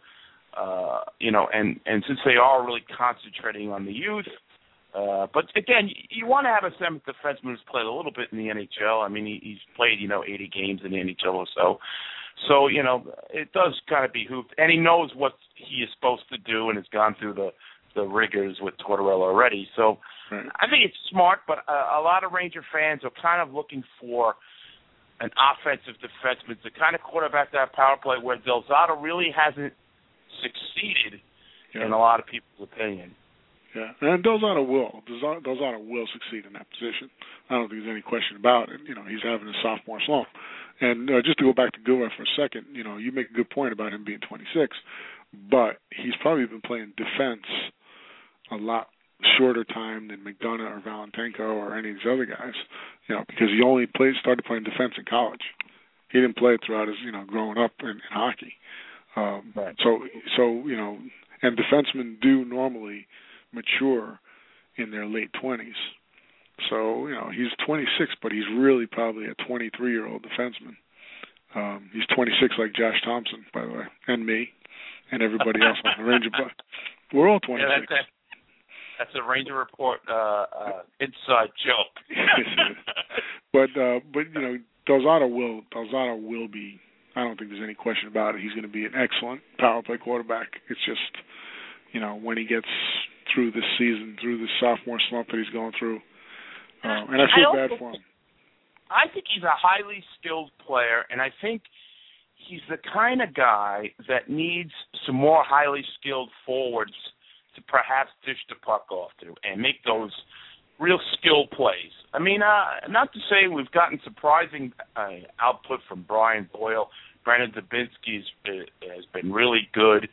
and since they are really concentrating on the youth, but again, you want to have a 7th defenseman who's played a little bit in the NHL. I mean, he's played, 80 games in the NHL or so. So, it does kind of behoove, and he knows what he is supposed to do and has gone through the rigors with Tortorella already. So I think it's smart, but a lot of Ranger fans are kind of looking for an offensive defenseman to kind of quarterback that power play where Del Zotto really hasn't succeeded in a lot of people's opinion. Yeah, and Del Zotto will. Del Zotto will succeed in that position. I don't think there's any question about it. He's having a sophomore slump. And just to go back to Gilroy for a second, you make a good point about him being 26, but he's probably been playing defense a lot shorter time than McDonough or Valentenko or any of these other guys, because he only started playing defense in college. He didn't play it throughout his, growing up in hockey. Right. So and defensemen do normally mature in their late 20s. So, he's 26, but he's really probably a 23-year-old defenseman. He's 26 like Josh Thompson, by the way, and me, and everybody else on the Ranger. But we're all 26. Yeah, that's a Ranger Report inside joke. But Del Zotto will be. I don't think there's any question about it. He's going to be an excellent power play quarterback. It's just, when he gets through this season, through the sophomore slump that he's going through. And I feel bad for him. I think he's a highly skilled player, and I think he's the kind of guy that needs some more highly skilled forwards to perhaps dish the puck off to and make those real skill plays. I mean, not to say we've gotten surprising output from Brian Boyle. Brandon Dubinsky has been really good.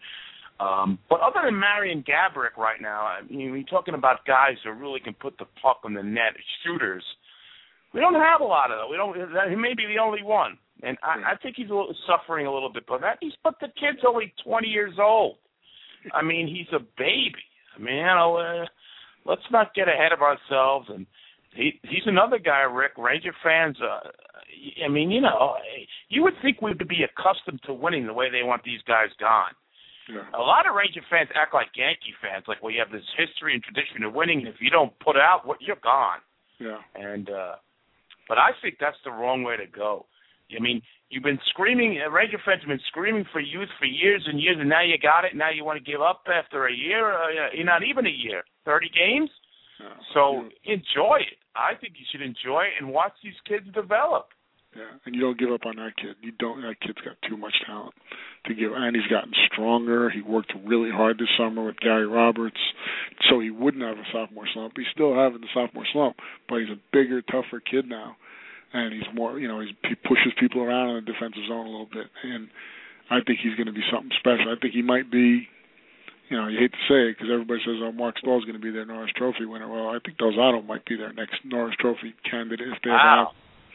But other than Marian Gaborik right now, I mean, we're talking about guys who really can put the puck on the net, shooters. We don't have a lot of that. He may be the only one. And I think he's suffering a little bit. But the kid's only 20 years old. I mean, he's a baby. I mean, let's not get ahead of ourselves. And he's another guy, Rick. Ranger fans, I mean, you would think we would be accustomed to winning the way they want these guys gone. Yeah. A lot of Ranger fans act like Yankee fans, like we have this history and tradition of winning, and if you don't put out, you're gone. Yeah. And but I think that's the wrong way to go. I mean, you've been screaming, Ranger fans have been screaming for youth for years and years, and now you got it. Now you want to give up after a year, not even a year, 30 games. Yeah. So enjoy it. I think you should enjoy it and watch these kids develop. Yeah, and you don't give up on that kid. That kid's got too much talent to give, and he's gotten stronger. He worked really hard this summer with Gary Roberts, so he wouldn't have a sophomore slump. He's still having the sophomore slump, but he's a bigger, tougher kid now, and he's more, he pushes people around in the defensive zone a little bit, and I think he's going to be something special. I think he might be, you hate to say it because everybody says, Mark Stahl's going to be their Norris Trophy winner. Well, I think Delzato might be their next Norris Trophy candidate if they ever have.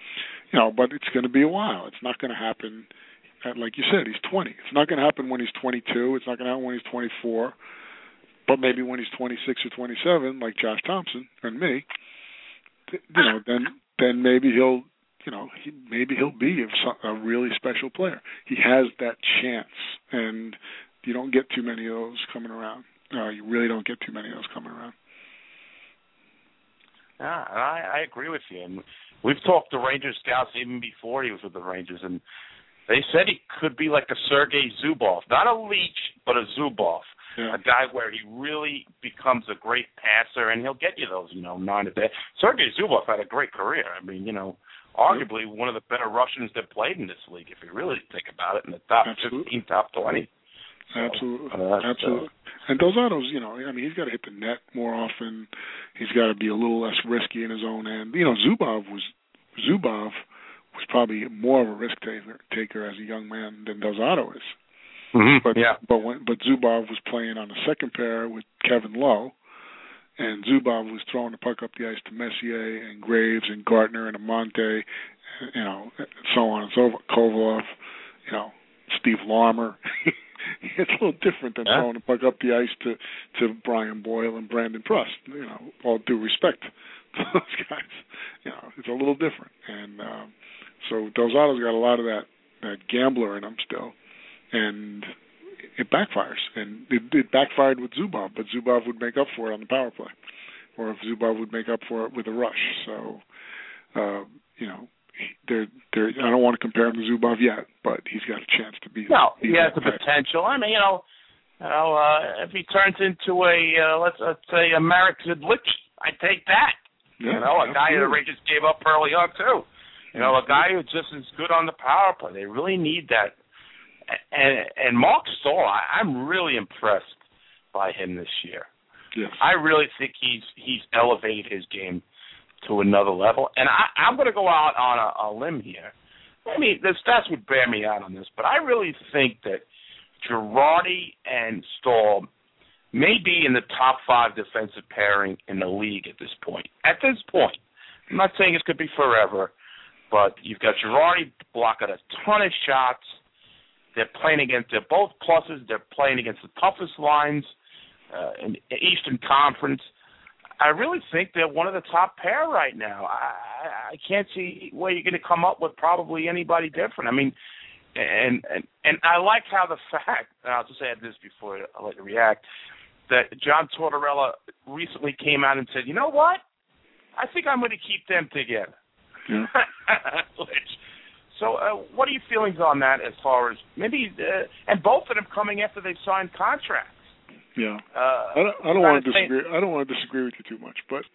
But it's going to be a while. It's not going to happen, like you said, he's 20. It's not going to happen when he's 22. It's not going to happen when he's 24. But maybe when he's 26 or 27, like Josh Thompson and me, then maybe he'll, maybe he'll be a really special player. He has that chance, and you don't get too many of those coming around. You really don't get too many of those coming around. I agree with you. And we've talked to Rangers scouts even before he was with the Rangers, and they said he could be like a Sergei Zubov. Not a Leach, but a Zubov. Yeah. A guy where he really becomes a great passer, and he'll get you those, 9 a day. Sergei Zubov had a great career. I mean, arguably one of the better Russians that played in this league, if you really think about it, in the top 15, top 20. So, Absolutely. And Delzato's, he's got to hit the net more often. He's got to be a little less risky in his own end. Zubov was probably more of a risk taker as a young man than Delzato is. Mm-hmm. But Zubov was playing on the second pair with Kevin Lowe, and Zubov was throwing the puck up the ice to Messier and Graves and Gartner and Amante, so on and so forth, Kovalov, Steve Larmer. It's a little different than throwing the puck up the ice to Brian Boyle and Brandon Prust. All due respect to those guys. It's a little different. And so Delzato's got a lot of that gambler in him still. And it backfires. And it backfired with Zubov, but Zubov would make up for it on the power play. Or if Zubov would make up for it with a rush. So, I don't want to compare him to Zubov yet, but he's got a chance to be. No, he has the potential. I mean, if he turns into let's say a Marek Zidlich, I take that. Yeah, a guy the Rangers gave up early on too. A guy who's just as good on the power play. They really need that. And Mark Stahl, I'm really impressed by him this year. Yes. I really think he's elevated his game to another level. And I'm going to go out on a limb here. I mean, the stats would bear me out on this, but I really think that Girardi and Stahl may be in the top 5 defensive pairing in the league at this point. At this point. I'm not saying it could be forever, but you've got Girardi blocking a ton of shots. They're both pluses. They're playing against the toughest lines in the Eastern Conference. I really think they're one of the top pair right now. I can't see where you're going to come up with probably anybody different. I mean, and I like how the fact, and I'll just add this before I let you react, that John Tortorella recently came out and said, you know what? I think I'm going to keep them together. Yeah. So what are your feelings on that as far as maybe, and both of them coming after they signed contracts? Yeah, I don't want to disagree. I don't want to disagree with you too much, but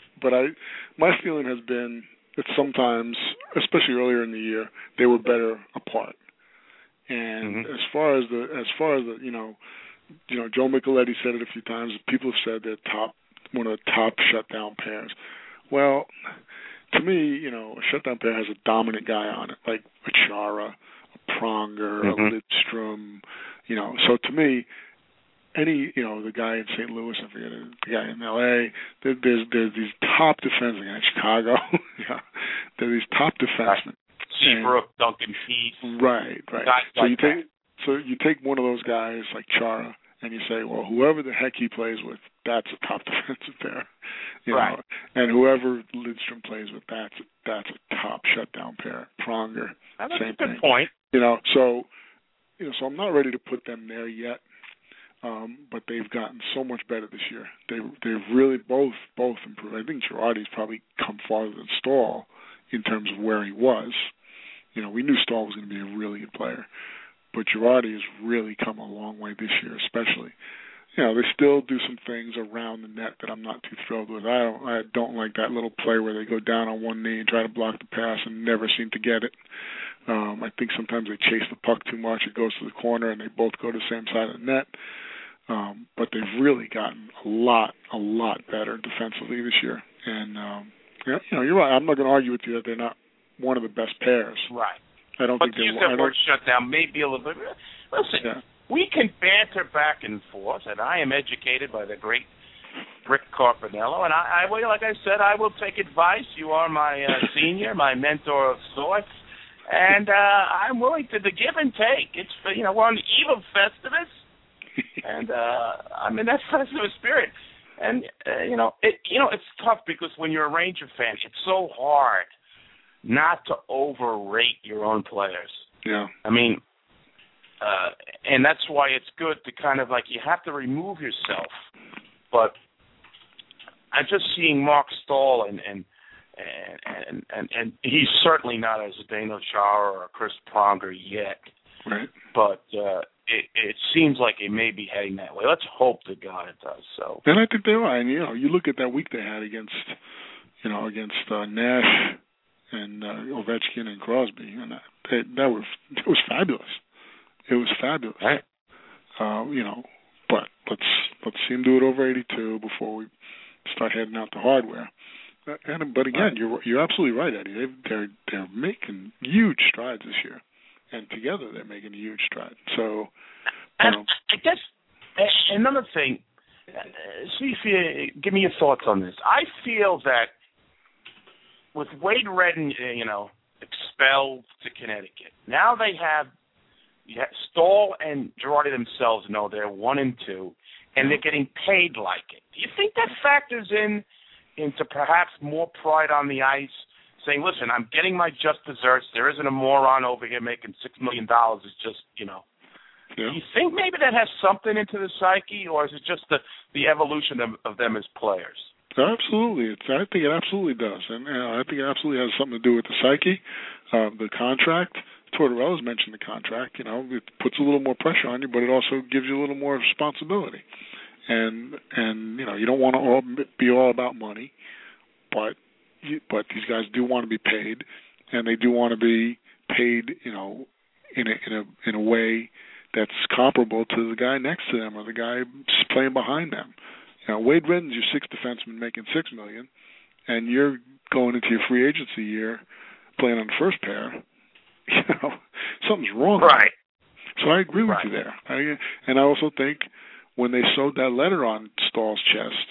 my feeling has been that sometimes, especially earlier in the year, they were better apart. And as far as the Joe Micheletti said it a few times. People have said they're one of the top shutdown pairs. Well, to me, a shutdown pair has a dominant guy on it, like a Chara, a Pronger, a Lidstrom. So to me, the guy in St. Louis, I forget it, the guy in L.A., there's these top defensemen in Chicago. Yeah, there are these top defensemen. Seabrook, Duncan Keith. Right. So you take one of those guys like Chara, and you say, well, whoever the heck he plays with, that's a top defensive pair. You know, and whoever Lidstrom plays with, that's a top shutdown pair. Pronger, that's same a good thing. point. So I'm not ready to put them there yet. But they've gotten so much better this year. They've really both improved. I think Girardi's probably come farther than Stahl in terms of where he was. We knew Stahl was going to be a really good player, but Girardi has really come a long way this year, especially. They still do some things around the net that I'm not too thrilled with. I don't like that little play where they go down on one knee and try to block the pass and never seem to get it. I think sometimes they chase the puck too much. It goes to the corner, and they both go to the same side of the net. But they've really gotten a lot better defensively this year. And, you're right. I'm not going to argue with you that they're not one of the best pairs. Right. I don't think they're... But use that word shutdown maybe a little bit. Listen, we can banter back and forth, and I am educated by the great Rick Carpinello. And I like I said, I will take advice. You are my senior, my mentor of sorts. And I'm willing to the give and take. It's, we're on the eve of Festivus. And I'm in that festive spirit, and it's tough because when you're a Ranger fan, it's so hard not to overrate your own players. Yeah. I mean, and that's why it's good to kind of you have to remove yourself. But I'm just seeing Mark Stahl, and he's certainly not a Zdeno Chara or a Chris Pronger yet. Right. But it seems like it may be heading that way. Let's hope to God it does so. And I think they are. And you look at that week they had against Nash and Ovechkin and Crosby, and it was fabulous. It was fabulous. Right. But let's see them do it over 82 before we start heading out to hardware. But again, you're absolutely right, Eddie. They're making huge strides this year. And together they're making a huge stride. So, I guess another thing, see if you give me your thoughts on this. I feel that with Wade Redden, expelled to Connecticut, now they have Stahl and Girardi themselves know they're 1 and 2, and they're getting paid like it. Do you think that factors into perhaps more pride on the ice? Saying, listen, I'm getting my just desserts. There isn't a moron over here making $6 million. It's just, Do you think maybe that has something into the psyche, or is it just the evolution of them as players? Absolutely. I think it absolutely does. And I think it absolutely has something to do with the psyche, the contract. Tortorella's mentioned the contract. It puts a little more pressure on you, but it also gives you a little more responsibility. And you don't want to be all about money, but these guys do want to be paid, and they do want to be paid, in a way that's comparable to the guy next to them or the guy playing behind them. Wade Redden's your sixth defenseman making $6 million, and you're going into your free agency year playing on the first pair. Something's wrong. Right. So I agree with you there. And I also think when they sewed that letter on Stahl's chest,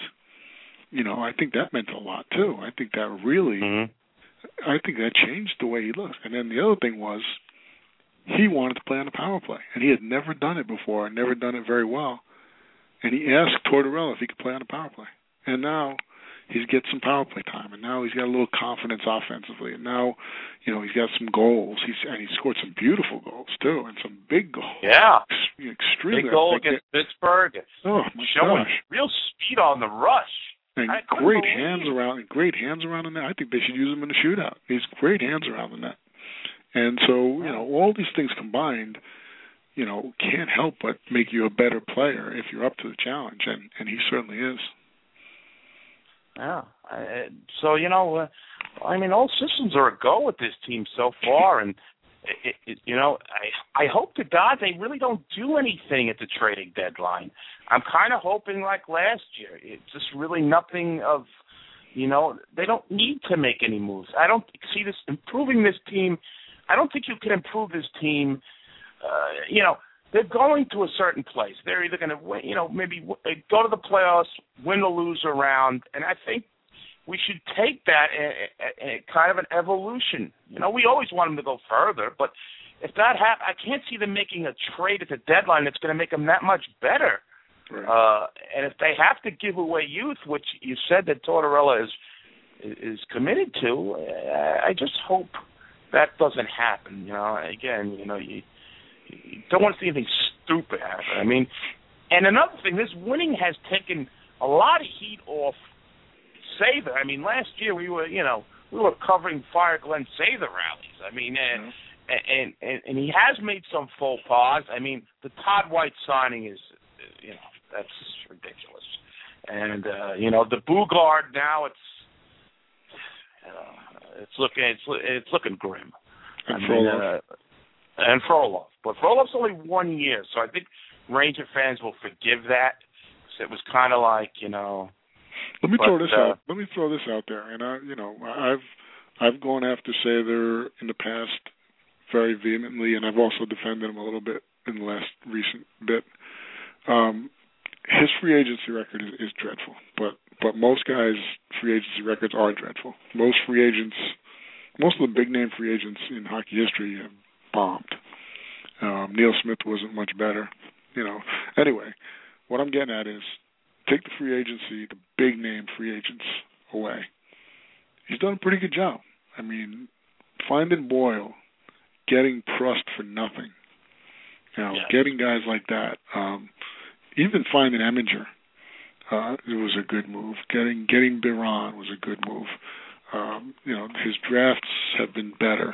I think that meant a lot, too. I think that really, I think that changed the way he looks. And then the other thing was he wanted to play on the power play, and he had never done it before and never done it very well. And he asked Tortorella if he could play on the power play. And now he's getting some power play time, and now he's got a little confidence offensively. And now, he's got some goals. He scored some beautiful goals, too, and some big goals. Yeah. Extremely. Big goal against Pittsburgh. Oh, my showing gosh. Real speed on the rush. And great hands around the net. I think they should use him in the shootout. He's great hands around the net. And so, all these things combined, can't help but make you a better player if you're up to the challenge, and he certainly is. Yeah. So, all systems are a go with this team so far, and I hope to God they really don't do anything at the trading deadline. I'm kind of hoping like last year. It's just really nothing of, they don't need to make any moves. I don't see this improving this team. I don't think you can improve this team. They're going to a certain place. They're either going to win, maybe go to the playoffs, win or lose a round, and I think we should take that kind of an evolution. We always want them to go further, but if that happens, I can't see them making a trade at the deadline that's going to make them that much better. Right. And if they have to give away youth, which you said that Tortorella is committed to, I just hope that doesn't happen. Again, you don't want to see anything stupid happen. And another thing, this winning has taken a lot of heat off Sather. Last year we were covering Fire Glenn Sather rallies. And he has made some faux pas. The Todd White signing is, that's ridiculous. And the Bugard now it's looking grim. And Frolov. But Frolov's only 1 year, so I think Ranger fans will forgive that. So it was kind of like, Let me throw this out. Let me throw this out there, and I've gone after Sather in the past very vehemently, and I've also defended him a little bit in the last recent bit. His free agency record is dreadful, but most guys' free agency records are dreadful. Most of the big name free agents in hockey history have bombed. Neil Smith wasn't much better. Anyway, what I'm getting at is take the free agency, the big name free agents away. He's done a pretty good job. Finding Boyle, getting Prust for nothing, getting guys like that. Even finding Eminger, it was a good move. Getting Biron was a good move. His drafts have been better.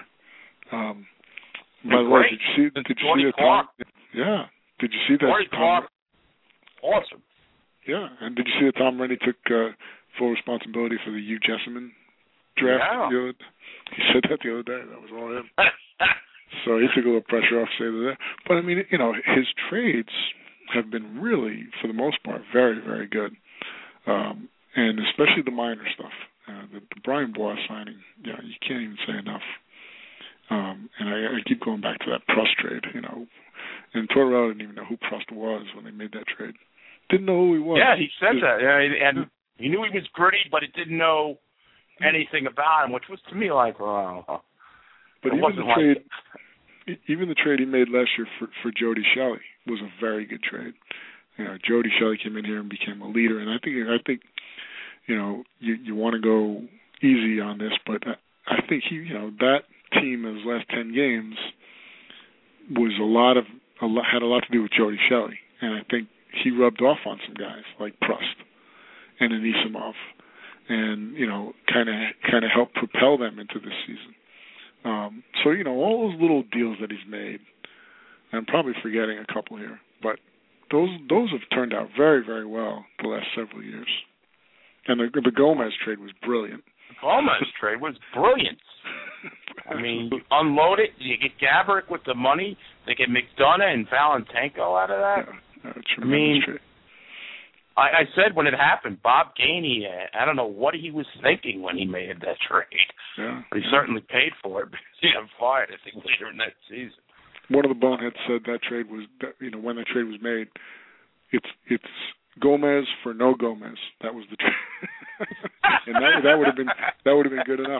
By the way, did you see that Tom? Yeah. Did you see that? Tom, awesome. Yeah, and did you see that Tom Rennie took full responsibility for the Hugh Jessamine draft? Yeah. He said that the other day. That was all him. So he took a little pressure off Sather there. But his trades have been really, for the most part, very, very good, and especially the minor stuff. The Brian Bois signing, you can't even say enough. And I keep going back to that Prust trade, and Tortorella didn't even know who Prust was when they made that trade. Didn't know who he was. Yeah, he said that. Yeah, and he knew he was gritty, but he didn't know anything about him, which was to me like, wow. But even the trade he made last year for Jody Shelley was a very good trade. Jody Shelley came in here and became a leader, and I think you want to go easy on this, but I think that team in his last 10 games was had a lot to do with Jody Shelley, and I think he rubbed off on some guys like Prust and Anisimov, and kind of helped propel them into this season. So all those little deals that he's made, I'm probably forgetting a couple here, but those have turned out very, very well the last several years. And the Gomez trade was brilliant. The Gomez trade was brilliant. You unload it, you get Gaborik with the money, they get McDonough and Valentenko out of that. Yeah, tremendous trade. I said when it happened, Bob Gainey, I don't know what he was thinking when he made that trade. Yeah. But he certainly paid for it because he got fired, I think, later in that season. One of the boneheads said that trade was, when that trade was made, it's Gomez for no Gomez. That was the trade. And that would have been good enough.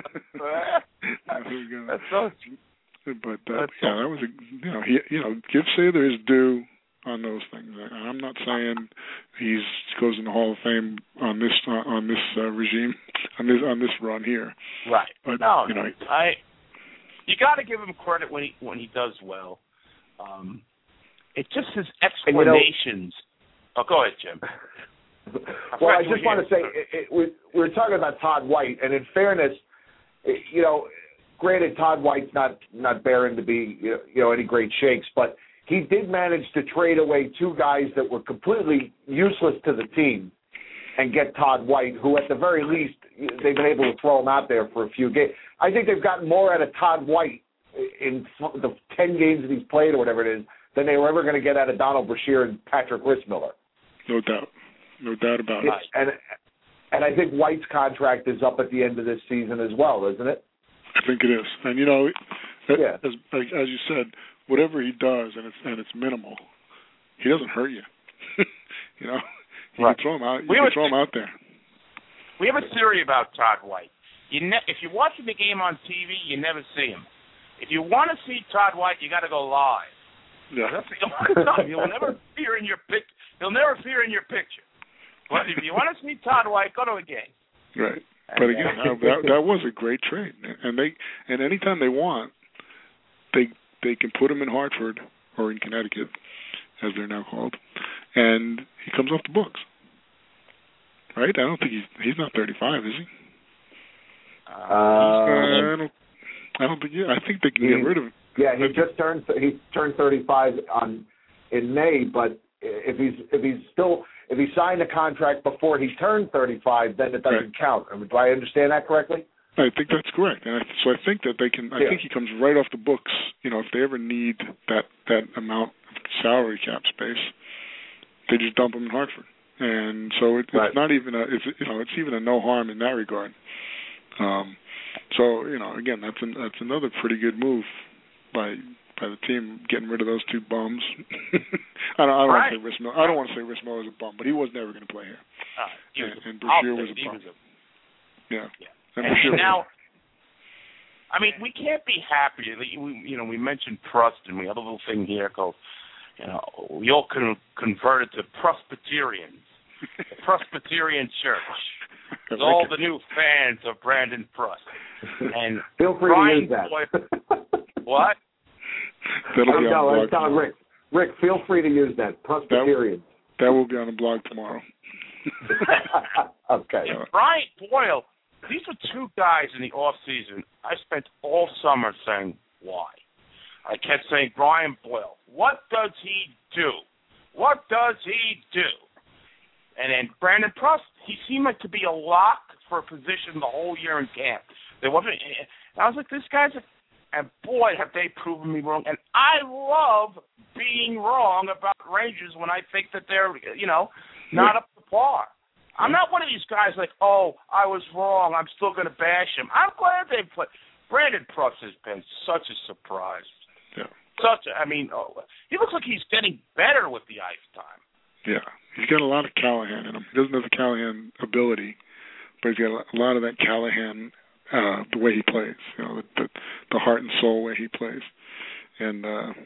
That's awesome. But that was give Sather his due on those things. I'm not saying he goes in the Hall of Fame on this regime, on this run here. Right. But, no, you got to give him credit when he does well. It's just his explanations. Go ahead, Jim. Well, I just want to say we're talking about Todd White, and in fairness, granted Todd White's not bearing to be any great shakes, but he did manage to trade away two guys that were completely useless to the team and get Todd White, who at the very least they've been able to throw him out there for a few games. I think they've gotten more out of Todd White in the 10 games that he's played or whatever it is than they were ever going to get out of Donald Brashear and Patrick Rissmiller. No doubt about it. And I think White's contract is up at the end of this season as well, isn't it? I think it is. And as you said, whatever he does, and it's minimal, he doesn't hurt you. You right. can throw him out. You can throw him out there. We have a theory about Todd White. If you're watching the game on TV, you never see him. If you want to see Todd White, you got to go live. Yeah. That's the only time. He'll never appear in your picture. But if you want to see Todd White, go to a game. Right. But again, that was a great trade, and anytime they want, they can put him in Hartford or in Connecticut, as they're now called, and he comes off the books. Right? I don't think he's not 35, is he? I don't think. I think they can get rid of him. Yeah, he turned 35 in May, but if he signed a contract before he turned 35, then it doesn't count. Do I understand that correctly? I think that's correct, and so I think that they can. I think he comes right off the books. If they ever need that amount of salary cap space, they just dump him in Hartford, and so it's not even it's even a no harm in that regard. So again, that's another pretty good move by the team, getting rid of those two bums. I don't want to say Rissmiller. I don't want to say Rissmiller was a bum, but he was never going to play here. And Brashear was a bum. Yeah. And now, I mean, we can't be happy. We mentioned Prust, and we have a little thing here called, we all converted to Presbyterians, the Presbyterian Church. With all the new fans of Brandon Prust. And feel free Brian to use that. What? I'm telling Rick, feel free to use that. Presbyterian. That will be on the blog tomorrow. Okay. And Brian Boyle, these are two guys in the off season. I spent all summer saying why. I kept saying, Brian Boyle, what does he do? What does he do? And then Brandon Prust, he seemed like to be a lock for a position the whole year in camp. There wasn't. I was like, this guy's and boy, have they proven me wrong. And I love being wrong about Rangers when I think that they're, not up to par. I'm not one of these guys like, oh, I was wrong, I'm still going to bash him. I'm glad they played. Brandon Prust has been such a surprise. Yeah. He looks like he's getting better with the ice time. Yeah. He's got a lot of Callahan in him. He doesn't have the Callahan ability, but he's got a lot of that Callahan, the way he plays, the heart and soul way he plays. And,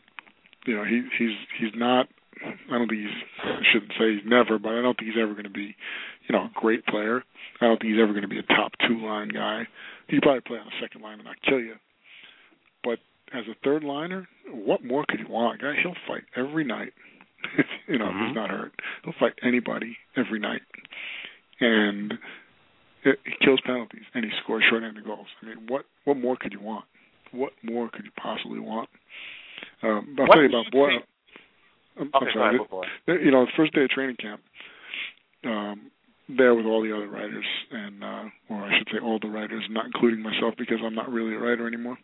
he's not, I don't think I shouldn't say he's never, but I don't think he's ever going to be, a great player. I don't think he's ever going to be a top two-line guy. He could probably play on the second line and not kill you. But as a third liner, what more could you want? Guy, he'll fight every night. If he's not hurt. He'll fight anybody every night. And he kills penalties, and he scores short-handed goals. I mean, what more could you want? What more could you possibly want? I'll tell you about Boyle. I'm sorry. The first day of training camp, there with all the other writers, and or I should say all the writers, not including myself because I'm not really a writer anymore.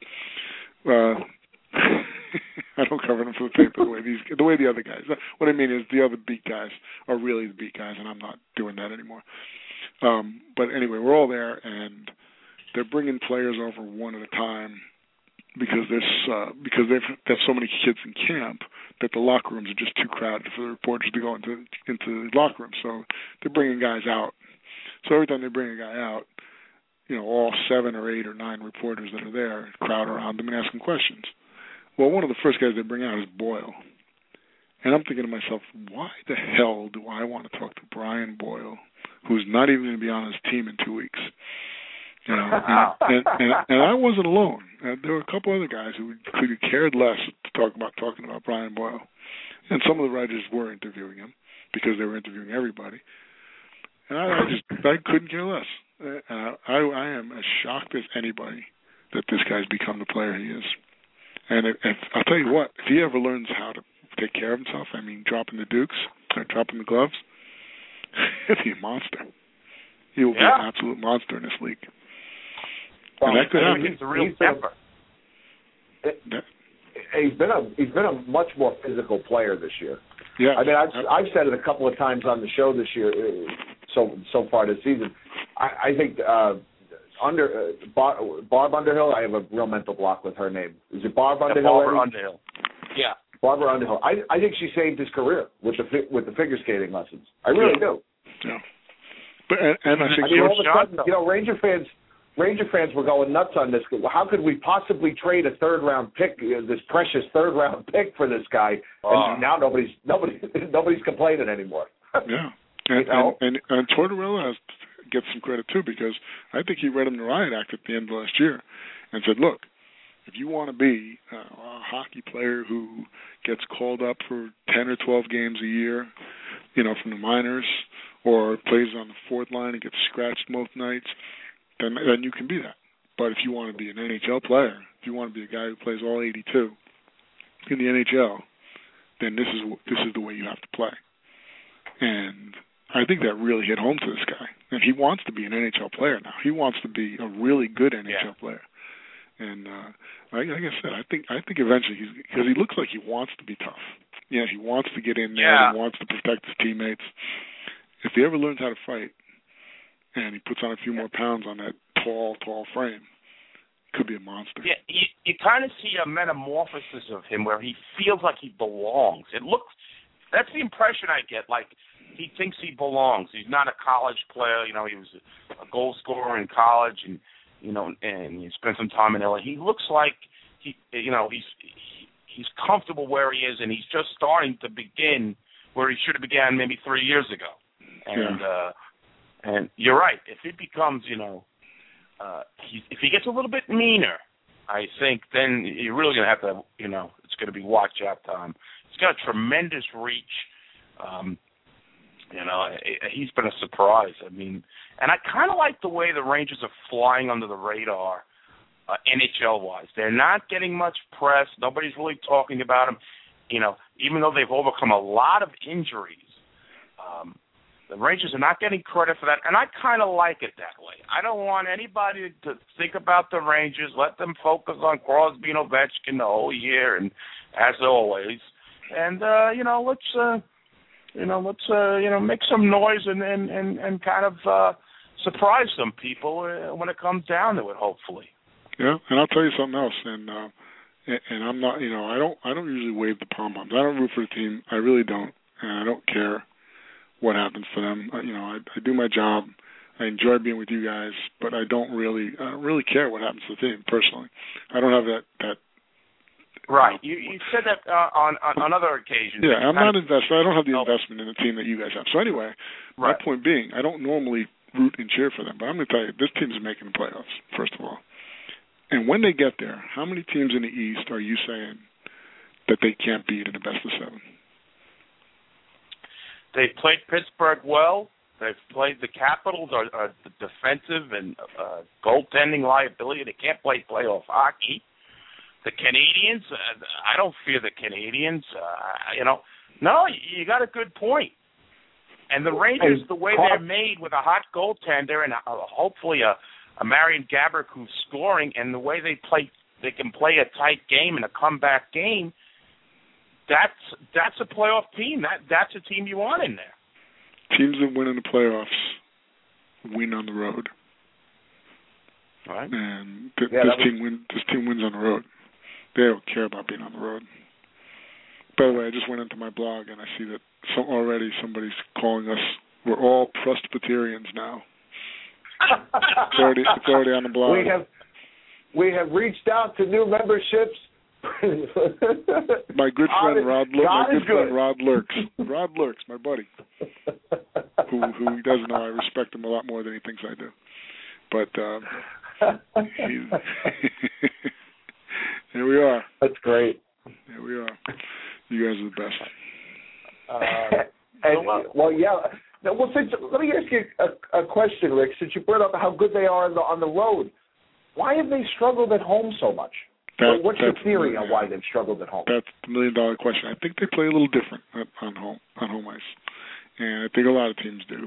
I don't cover them for the paper the way the other guys. What I mean is the other beat guys are really the beat guys, and I'm not doing that anymore. But anyway, we're all there, and they're bringing players over one at a time because they've got so many kids in camp that the locker rooms are just too crowded for the reporters to go into the locker room. So they're bringing guys out. So every time they bring a guy out, all 7 or 8 or 9 reporters that are there crowd around them and ask him questions. Well, one of the first guys they bring out is Boyle. And I'm thinking to myself, why the hell do I want to talk to Brian Boyle, who's not even going to be on his team in 2 weeks? And I wasn't alone. There were a couple other guys who cared less to talking about Brian Boyle. And some of the writers were interviewing him because they were interviewing everybody. And I couldn't care less. I am as shocked as anybody that this guy's become the player he is. And I'll tell you what, if he ever learns how to take care of himself, I mean, dropping the dukes or dropping the gloves, he'll be a monster. He will be an absolute monster in this league. Well, and that could happen. He's a real temper. He's been a much more physical player this year. Yeah, I mean, I've said it a couple of times on the show this year, so far this season. I think Barb Underhill. I have a real mental block with her name. Is it Barb Underhill? Barbara Underhill. Yeah, Barbara Underhill. I think she saved his career with the figure skating lessons. I really do. Yeah. But and I think all of a sudden, Ranger fans were going nuts on this. How could we possibly trade a third-round pick, this precious third-round pick, for this guy? And now nobody's complaining anymore. Yeah, and Tortorella has to get some credit too, because I think he read him the riot act at the end of last year and said, "Look, if you want to be a hockey player who gets called up for 10 or 12 games a year, from the minors, or plays on the fourth line and gets scratched most nights, then you can be that. But if you want to be an NHL player, if you want to be a guy who plays all 82 in the NHL, then this is the way you have to play." And I think that really hit home to this guy. And he wants to be an NHL player now. He wants to be a really good NHL player. And like I said, I think eventually because he looks like he wants to be tough. Yeah, he wants to get in there. He wants to protect his teammates. If he ever learns how to fight, and he puts on a few more pounds on that tall frame, could be a monster. Yeah, you kind of see a metamorphosis of him where he feels like he belongs. That's the impression I get. Like he thinks he belongs. He's not a college player. He was a goal scorer in college, and and he spent some time in LA. He looks like he's comfortable where he is, and he's just starting to begin where he should have began maybe 3 years ago. And you're right. If it becomes, if he gets a little bit meaner, I think then you're really going to have to, it's going to be watch out time. He's got a tremendous reach. He's been a surprise. I mean, and I kind of like the way the Rangers are flying under the radar, NHL-wise. They're not getting much press. Nobody's really talking about them. Even though they've overcome a lot of injuries, the Rangers are not getting credit for that, and I kind of like it that way. I don't want anybody to think about the Rangers. Let them focus on Crosby and Ovechkin the whole year, and as always. And let's make some noise and kind of surprise some people when it comes down to it. Hopefully. Yeah, and I'll tell you something else, and I'm not, I don't usually wave the pom poms. I don't root for the team. I really don't, and I don't care what happens to them. I do my job. I enjoy being with you guys, but I don't really care what happens to the team personally. I don't have that. Right. You said that on other occasions. Yeah, I'm not invested. I don't have the investment in the team that you guys have. So anyway, my point being, I don't normally root and cheer for them, but I'm going to tell you, this team is making the playoffs, first of all. And when they get there, how many teams in the East are you saying that they can't beat in the best of 7? They've played Pittsburgh well. They've played the Capitals, are defensive and goaltending liability. They can't play playoff hockey. The Canadians, I don't fear the Canadians. No, you got a good point. And the Rangers, the way they're made with a hot goaltender and hopefully a Marian Gaborik who's scoring, and the way they can play a tight game and a comeback game. That's a playoff team. That's a team you want in there. Teams that win in the playoffs win on the road. Right. And this team wins on the road. They don't care about being on the road. By the way, I just went into my blog and I see that already somebody's calling us. We're all Presbyterians now. It's already on the blog. We have reached out to new memberships. My good friend Rod Lurks. Rod Lurks, my buddy, who doesn't know I respect him a lot more than he thinks I do. But here we are. That's great. Here we are. You guys are the best. Let me ask you a question, Rick. Since you brought up how good they are on the road, why have they struggled at home so much? What's your theory on why they've struggled at home? That's the $1,000,000 question. I think they play a little different on home ice, and I think a lot of teams do.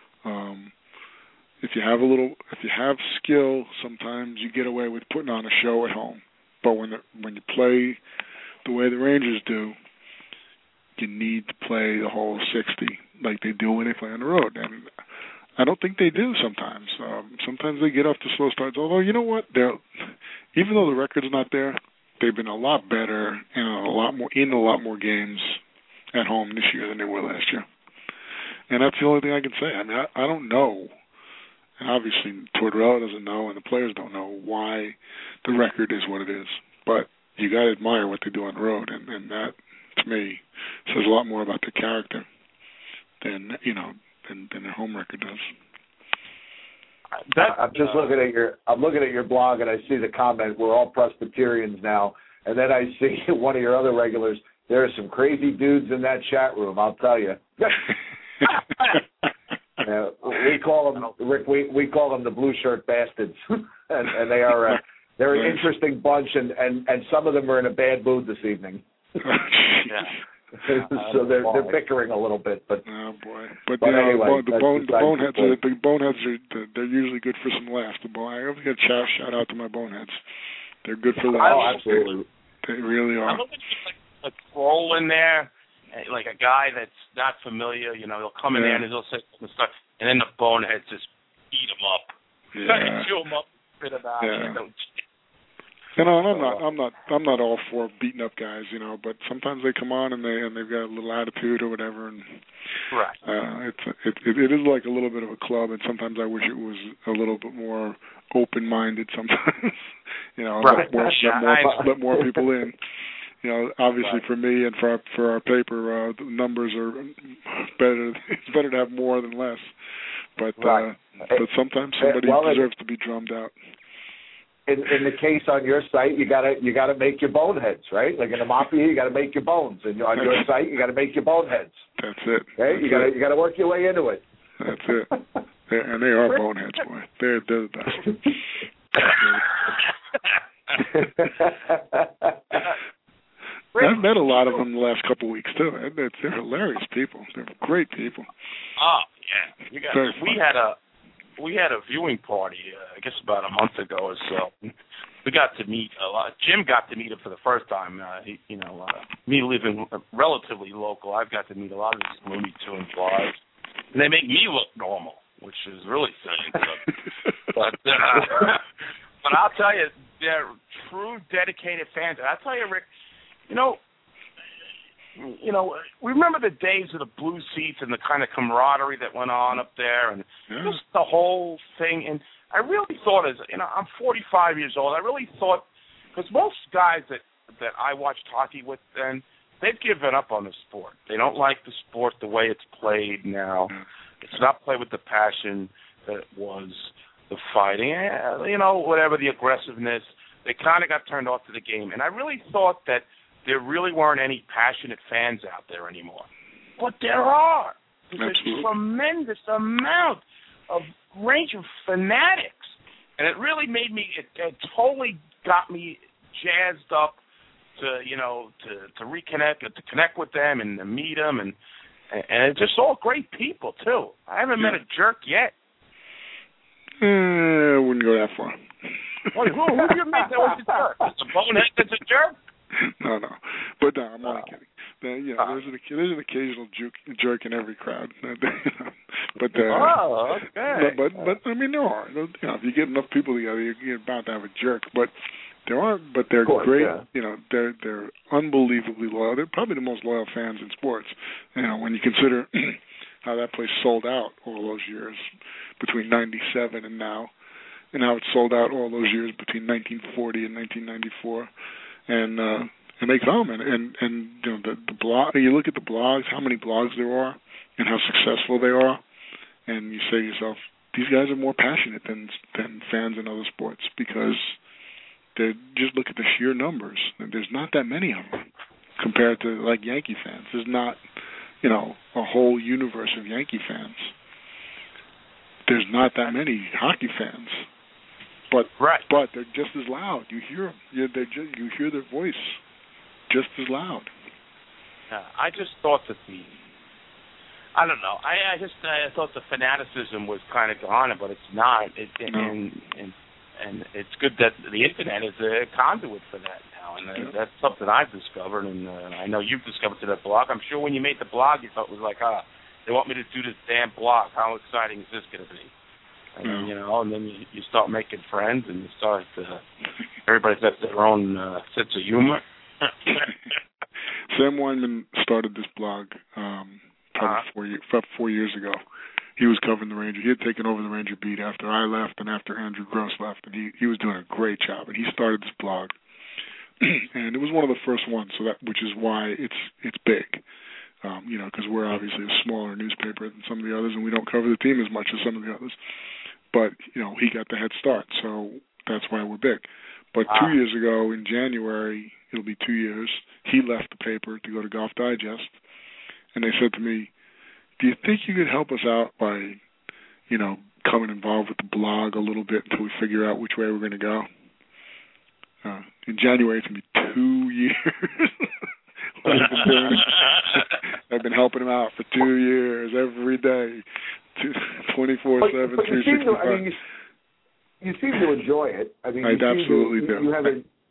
If you have skill, sometimes you get away with putting on a show at home. But when you play the way the Rangers do, you need to play the whole 60 like they do when they play on the road. And I don't think they do sometimes. Sometimes they get off to slow starts. Although, you know what? Even though the record's not there, they've been a lot better and a lot more games at home this year than they were last year. And that's the only thing I can say. I mean, I don't know. And obviously, Tortorella doesn't know, and the players don't know why the record is what it is. But you got to admire what they do on the road, and that, to me, says a lot more about their character than their home record does. I'm just looking at your blog, and I see the comment, "We're all Presbyterians now," and then I see one of your other regulars. There are some crazy dudes in that chat room, I'll tell you. We call them, Rick. We call them the blue shirt bastards, and they are they're an interesting bunch, and some of them are in a bad mood this evening. So they're bickering a little bit, but oh boy! But anyway, the boneheads they're usually good for some laughs. I always get shout out to my boneheads. They're good for laughs. Oh, absolutely. They really are. I love like a troll in there. Like a guy that's not familiar, he'll come in there and he'll say stuff, and then the boneheads just beat him up, chew him up, spit him out. And I'm not all for beating up guys, but sometimes they come on and they've got a little attitude or whatever, and right. It is like a little bit of a club, and sometimes I wish it was a little bit more open-minded. Sometimes, let more people in. Obviously for me and for our paper, the numbers are better. It's better to have more than less. But sometimes somebody deserves to be drummed out. In the case on your site, you gotta make your boneheads, right? Like in the mafia, you gotta make your bones, and on your site, you gotta make your boneheads. That's it. Okay, you gotta work your way into it. That's it. And they are boneheads, boy. They're the best. I've met a lot of them the last couple of weeks too. They're hilarious people. They're great people. Oh yeah, we had a viewing party. I guess about a month ago or so. We got to meet a lot. Jim got to meet him for the first time. Me living relatively local, I've got to meet a lot of these Looney Tunes wives, and they make me look normal, which is really silly. But I'll tell you, they're true dedicated fans. And I'll tell you, Rick. We remember the days of the blue seats and the kind of camaraderie that went on up there, and just the whole thing. And I really thought, I'm 45 years old. I really thought, because most guys that I watched hockey with then, they've given up on the sport. They don't like the sport the way it's played now. It's not played with the passion that it was, the fighting, whatever, the aggressiveness. They kind of got turned off to the game. And I really thought that there really weren't any passionate fans out there anymore. But there are. There's a tremendous amount of Ranger fanatics. And it really made me, it totally got me jazzed up to reconnect, to connect with them and to meet them. And it's just all great people, too. I haven't met a jerk yet. I wouldn't go that far. Who do you meet that was a jerk? The bonehead that's a jerk? No. But no, I'm only kidding. There's an occasional jerk in every crowd. But okay. But I mean, there are. If you get enough people together, you're bound to have a jerk. But there aren't. But they're great. Yeah. They're unbelievably loyal. They're probably the most loyal fans in sports. When you consider how that place sold out all those years between '97 and now, and how it sold out all those years between 1940 and 1994. And they come and the blog. You look at the blogs, how many blogs there are, and how successful they are, and you say to yourself, these guys are more passionate than fans in other sports, because they just look at the sheer numbers. There's not that many of them compared to like Yankee fans. There's not a whole universe of Yankee fans. There's not that many hockey fans. But right. But they're just as loud. You hear them. You hear their voice just as loud. I just thought that I don't know. I thought the fanaticism was kind of gone, but it's not. And it's good that the internet is a conduit for that now, and that's something I've discovered, and I know you've discovered through that blog. I'm sure when you made the blog, you thought it was like, they want me to do this damn blog. How exciting is this going to be? And then, and then you start making friends, and you start. Everybody's got their own sense of humor. Sam Weinman started this blog probably 4 years ago. He was covering the Ranger. He had taken over the Ranger beat after I left and after Andrew Gross left, and he was doing a great job. And he started this blog, and it was one of the first ones, which is why it's big. Because we're obviously a smaller newspaper than some of the others, and we don't cover the team as much as some of the others. But he got the head start, so that's why we're big. But 2 years ago, in January, it'll be 2 years, he left the paper to go to Golf Digest, and they said to me, do you think you could help us out by, coming involved with the blog a little bit until we figure out which way we're going to go? In January, it's going to be 2 years. I've been helping him out for 2 years, every day, 24/7, 365. You seem to enjoy it. I mean, I absolutely do. You have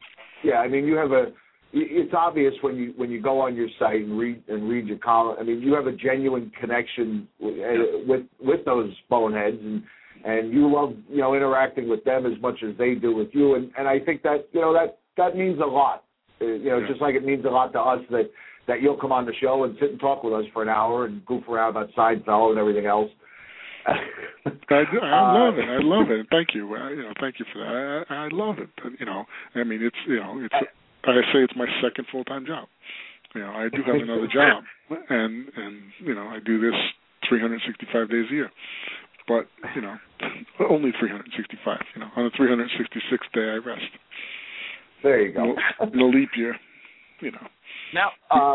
it's obvious when you go on your site and read your column. I mean, you have a genuine connection with those boneheads, and you love interacting with them as much as they do with you. And I think that that means a lot. Just like it means a lot to us that you'll come on the show and sit and talk with us for an hour and goof around about Seinfeld and everything else. I do. I love it. I love it. Thank you. Thank you for that. I love it. I mean, it's. I say it's my second full-time job. I do have another job, and I do this 365 days a year. But only 365. On the 366th day, I rest. There you go. No leap year. Now,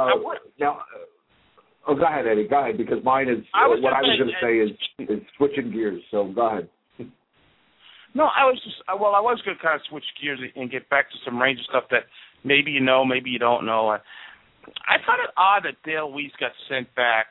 go ahead, Eddie. Go ahead, because mine is I was going to say is switching gears. So go ahead. No, I was going to kind of switch gears and get back to some Ranger stuff that maybe you know, maybe you don't know. I found it odd that Dale Weiss got sent back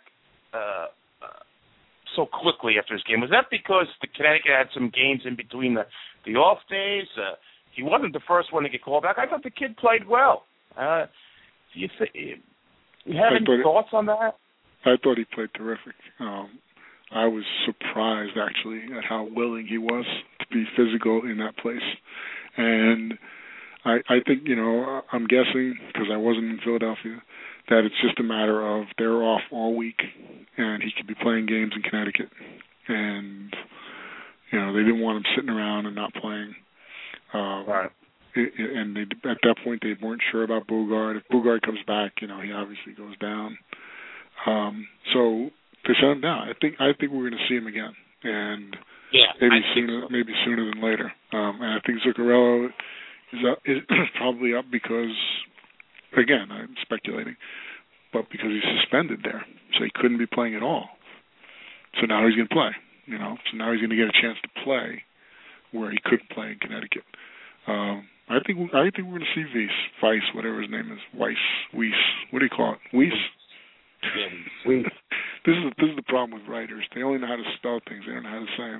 so quickly after his game. Was that because the Connecticut had some games in between the off days? He wasn't the first one to get called back. I thought the kid played well. Do you have any thoughts on that? I thought he played terrific. I was surprised, actually, at how willing he was to be physical in that place. And I think, I'm guessing, because I wasn't in Philadelphia, that it's just a matter of they're off all week, and he could be playing games in Connecticut. And, they didn't want him sitting around and not playing. Right. And at that point, they weren't sure about Bogart. If Bogart comes back, he obviously goes down. So they sent him down. I think we're going to see him again, and maybe sooner than later. And I think Zuccarello is probably up because, again, I'm speculating, but because he's suspended there, so he couldn't be playing at all. So now he's going to play. So now he's going to get a chance to play where he couldn't play in Connecticut. I think we're going to see Weiss, whatever his name is, Weiss. What do you call it? Weiss. Yeah, Weiss. This is the problem with writers. They only know how to spell things. They don't know how to say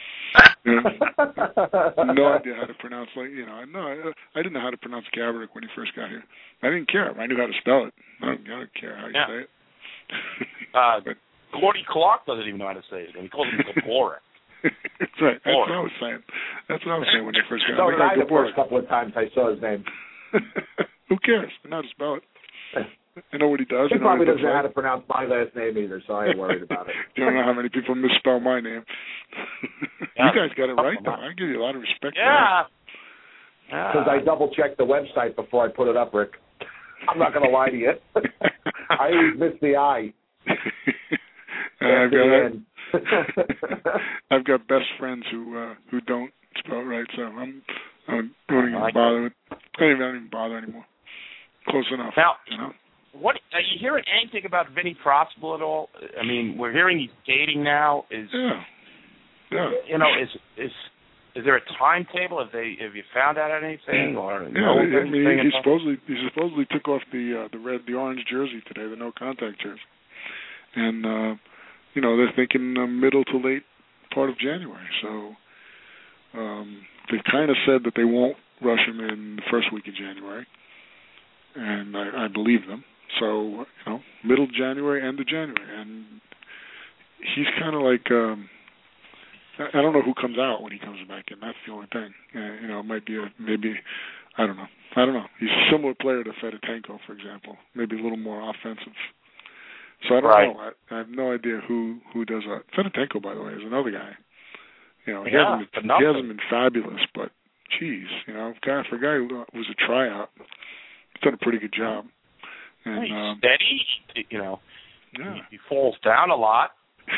them. No idea how to pronounce. I didn't know how to pronounce Gaborik when he first got here. I didn't care. I knew how to spell it. I don't care how you say it. Gordy Clark doesn't even know how to say it. He calls him Gaborik. That's right. That's what I was saying. That's what I was saying when they first got here. So did I the first couple of times I saw his name. Who cares? I know how to spell it. I know what he does. He probably doesn't know how to pronounce my last name either, so I ain't worried about it. You don't know how many people misspell my name. You guys got it right, though. I give you a lot of respect for that. Because I double-checked the website before I put it up, Rick. I'm not going to lie to you. I always miss the I. I've got best friends who don't spell it right, so I don't even bother. I don't even bother anymore. Close enough. Now, what are you hearing anything about Vinny Prospal at all? I mean, we're hearing he's dating now. Is Is there a timetable? Have you found out anything? Or he supposedly took off the orange jersey today, the no contact jersey, and they're thinking middle to late part of January. So they've kind of said that they won't rush him in the first week of January, and I believe them. So middle of January, end of January, and he's kind of like. I don't know who comes out when he comes back in. That's the only thing. It might be maybe, I don't know. He's a similar player to Fedotenko, for example. Maybe a little more offensive. So I don't know. I have no idea who does that. Fedotenko, by the way, is another guy. He hasn't been fabulous, but geez, for a guy who was a tryout, he's done a pretty good job. And he's steady. He falls down a lot.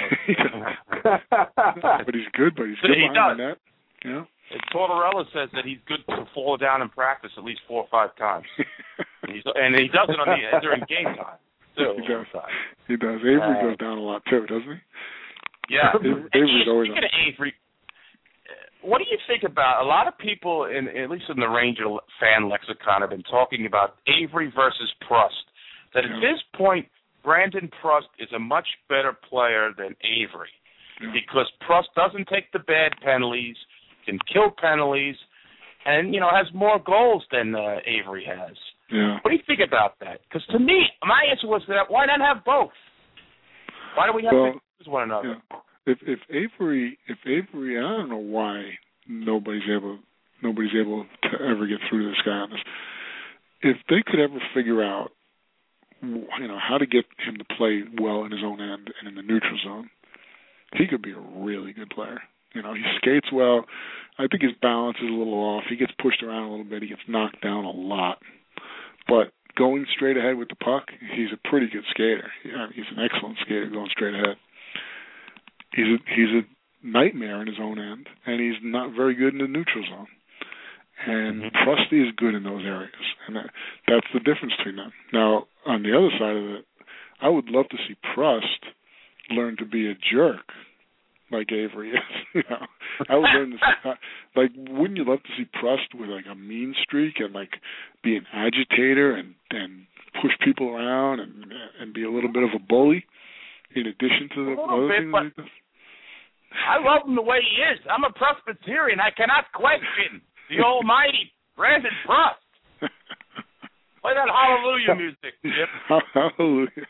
But he's good behind the net. Yeah. Tortorella says that he's good to fall down in practice at least 4 or 5 times. and he does it during game time, too. He does. Avery goes down a lot, too, doesn't he? Yeah. Avery's always on. Avery, what do you think about, a lot of people, at least in the Ranger fan lexicon, have been talking about Avery versus Prost, that at this point, Brandon Prost is a much better player than Avery because Prost doesn't take the bad penalties, can kill penalties, and, has more goals than Avery has. Yeah. What do you think about that? Because to me, my answer was that why not have both? Why do we have to use one another? Yeah. If Avery, I don't know why nobody's able to ever get through to this guy on this. If they could ever figure out how to get him to play well in his own end and in the neutral zone, he could be a really good player. He skates well. I think his balance is a little off. He gets pushed around a little bit. He gets knocked down a lot. But going straight ahead with the puck, he's a pretty good skater. He's an excellent skater going straight ahead. He's a nightmare in his own end, and he's not very good in the neutral zone. And Prusty is good in those areas, and that's the difference between them. Now, on the other side of it, I would love to see Prust learn to be a jerk like Avery is. I would learn to wouldn't you love to see Prust with a mean streak and be an agitator and push people around and be a little bit of a bully in addition to the other things like this? I love him the way he is. I'm a Presbyterian. I cannot question the almighty Brandon Prost. Play that hallelujah music, Chip. Hallelujah.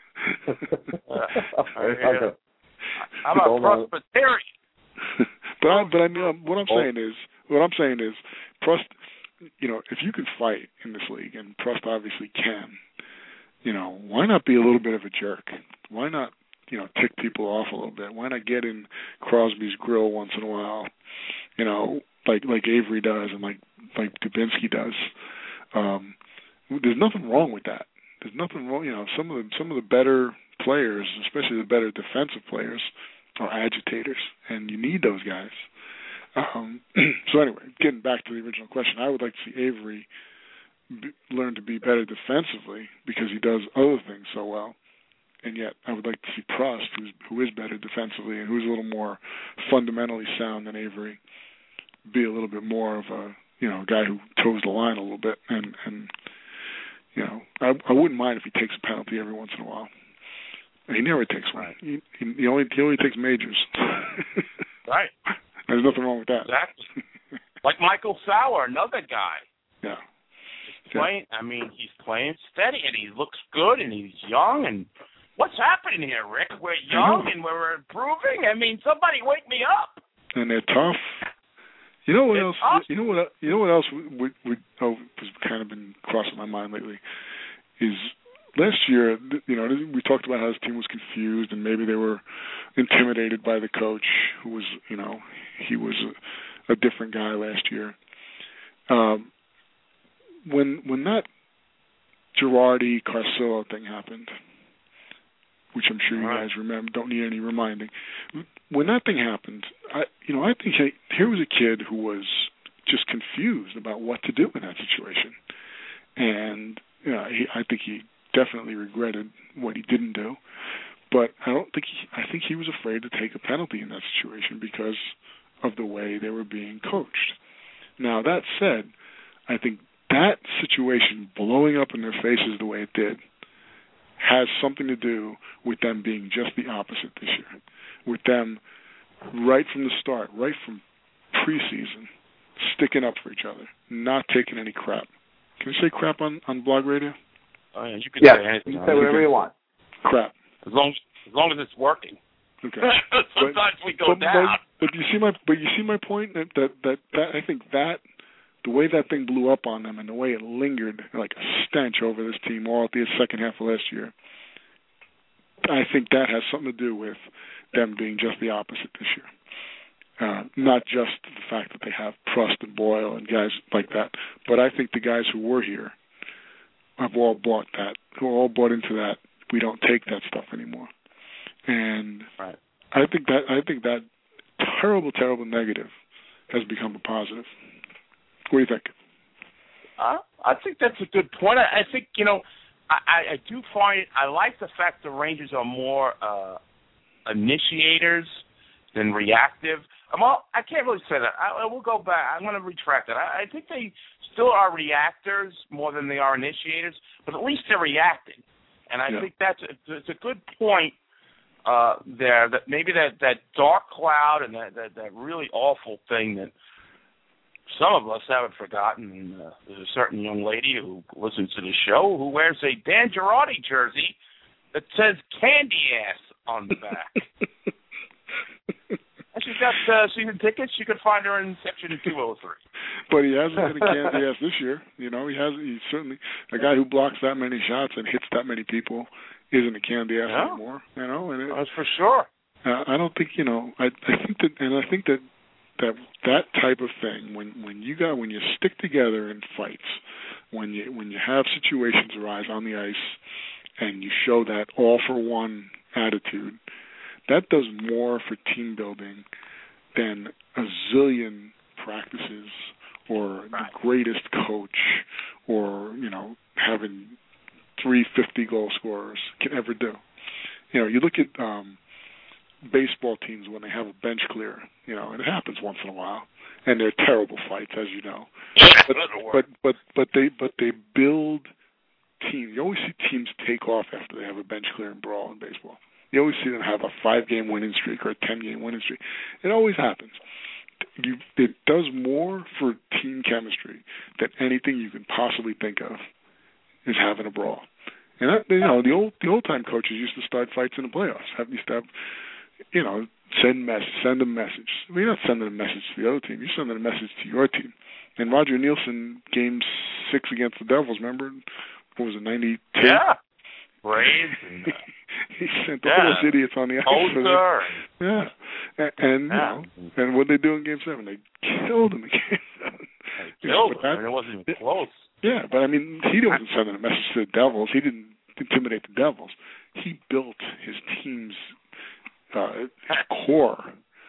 I'm a Presbyterian. But I mean, what I'm saying is, Prost. If you can fight in this league, and Prost obviously can, why not be a little bit of a jerk? Why not, tick people off a little bit? Why not get in Crosby's grill once in a while? Like Avery does and like Dubinsky does. There's nothing wrong with that. There's nothing wrong. Some of the better players, especially the better defensive players, are agitators, and you need those guys. So anyway, getting back to the original question, I would like to see Avery learn to be better defensively because he does other things so well. And yet, I would like to see Prost, who is better defensively and who's a little more fundamentally sound than Avery, be a little bit more of a guy who toes the line a little bit. And I wouldn't mind if he takes a penalty every once in a while. He never takes one. He only takes majors. Right. There's nothing wrong with that. Exactly. Like Michael Sauer, another guy. Yeah. He's playing steady and he looks good and he's young and. What's happening here, Rick? We're young and we're improving. Somebody wake me up. And they're tough. You know what else? You know what else has kind of been crossing my mind lately is last year. We talked about how his team was confused and maybe they were intimidated by the coach, who was, he was a different guy last year. When that Girardi Carcillo thing happened, which I'm sure you guys remember, don't need any reminding. When that thing happened, I think here was a kid who was just confused about what to do in that situation, and I think he definitely regretted what he didn't do. But I think he was afraid to take a penalty in that situation because of the way they were being coached. Now, that said, I think that situation blowing up in their faces the way it did has something to do with them being just the opposite this year, with them right from the start, right from preseason, sticking up for each other, not taking any crap. Can you say crap on blog radio? Oh, yeah, you can say anything. You can say whatever you want. Crap. As long as it's working. Okay. Sometimes we go down. But you see my point that I think that the way that thing blew up on them and the way it lingered like a stench over this team all at the second half of last year, I think that has something to do with them being just the opposite this year. Not just the fact that they have Prust and Boyle and guys like that, but I think the guys who were here have all bought that, who all bought into that. We don't take that stuff anymore, and right. I think that terrible negative has become a positive. What do you think? I think that's a good point. I think, I do find I like the fact the Rangers are more initiators than reactive. Well, I can't really say that. I will go back. I'm going to retract that. I think they still are reactors more than they are initiators, but at least they're reacting. And I think it's a good point there, that maybe that dark cloud and that really awful thing that some of us haven't forgotten. And, there's a certain young lady who listens to the show who wears a Dan Girardi jersey that says candy ass on the back. She's got season tickets. You can find her in section 203. But he hasn't been a candy ass this year. He's certainly a guy who blocks that many shots and hits that many people isn't a candy ass anymore. And that's for sure. I don't think I think that type of thing when you stick together in fights, when you have situations arise on the ice, and you show that all for one attitude, that does more for team building than a zillion practices or the greatest coach or having 350 goal scorers can ever do. You look at baseball teams when they have a bench clear, and it happens once in a while, and they're terrible fights, as you know. But they build teams. You always see teams take off after they have a bench clear and brawl in baseball. You always see them have a 5-game winning streak or a 10-game winning streak. It always happens. It does more for team chemistry than anything you can possibly think of is having a brawl. And that, the old time coaches used to start fights in the playoffs. Used to have, send a message. You're not sending a message to the other team. You're sending a message to your team. And Roger Nielsen, Game 6 against the Devils, remember? What was it, 92? Yeah. Braves. And, he sent all those idiots on the ice. And what did they do in Game 7? They killed him in Game 7. They killed him, and it wasn't even close. Yeah, but I mean, he wasn't sending a message to the Devils. He didn't intimidate the Devils. He built his team's core,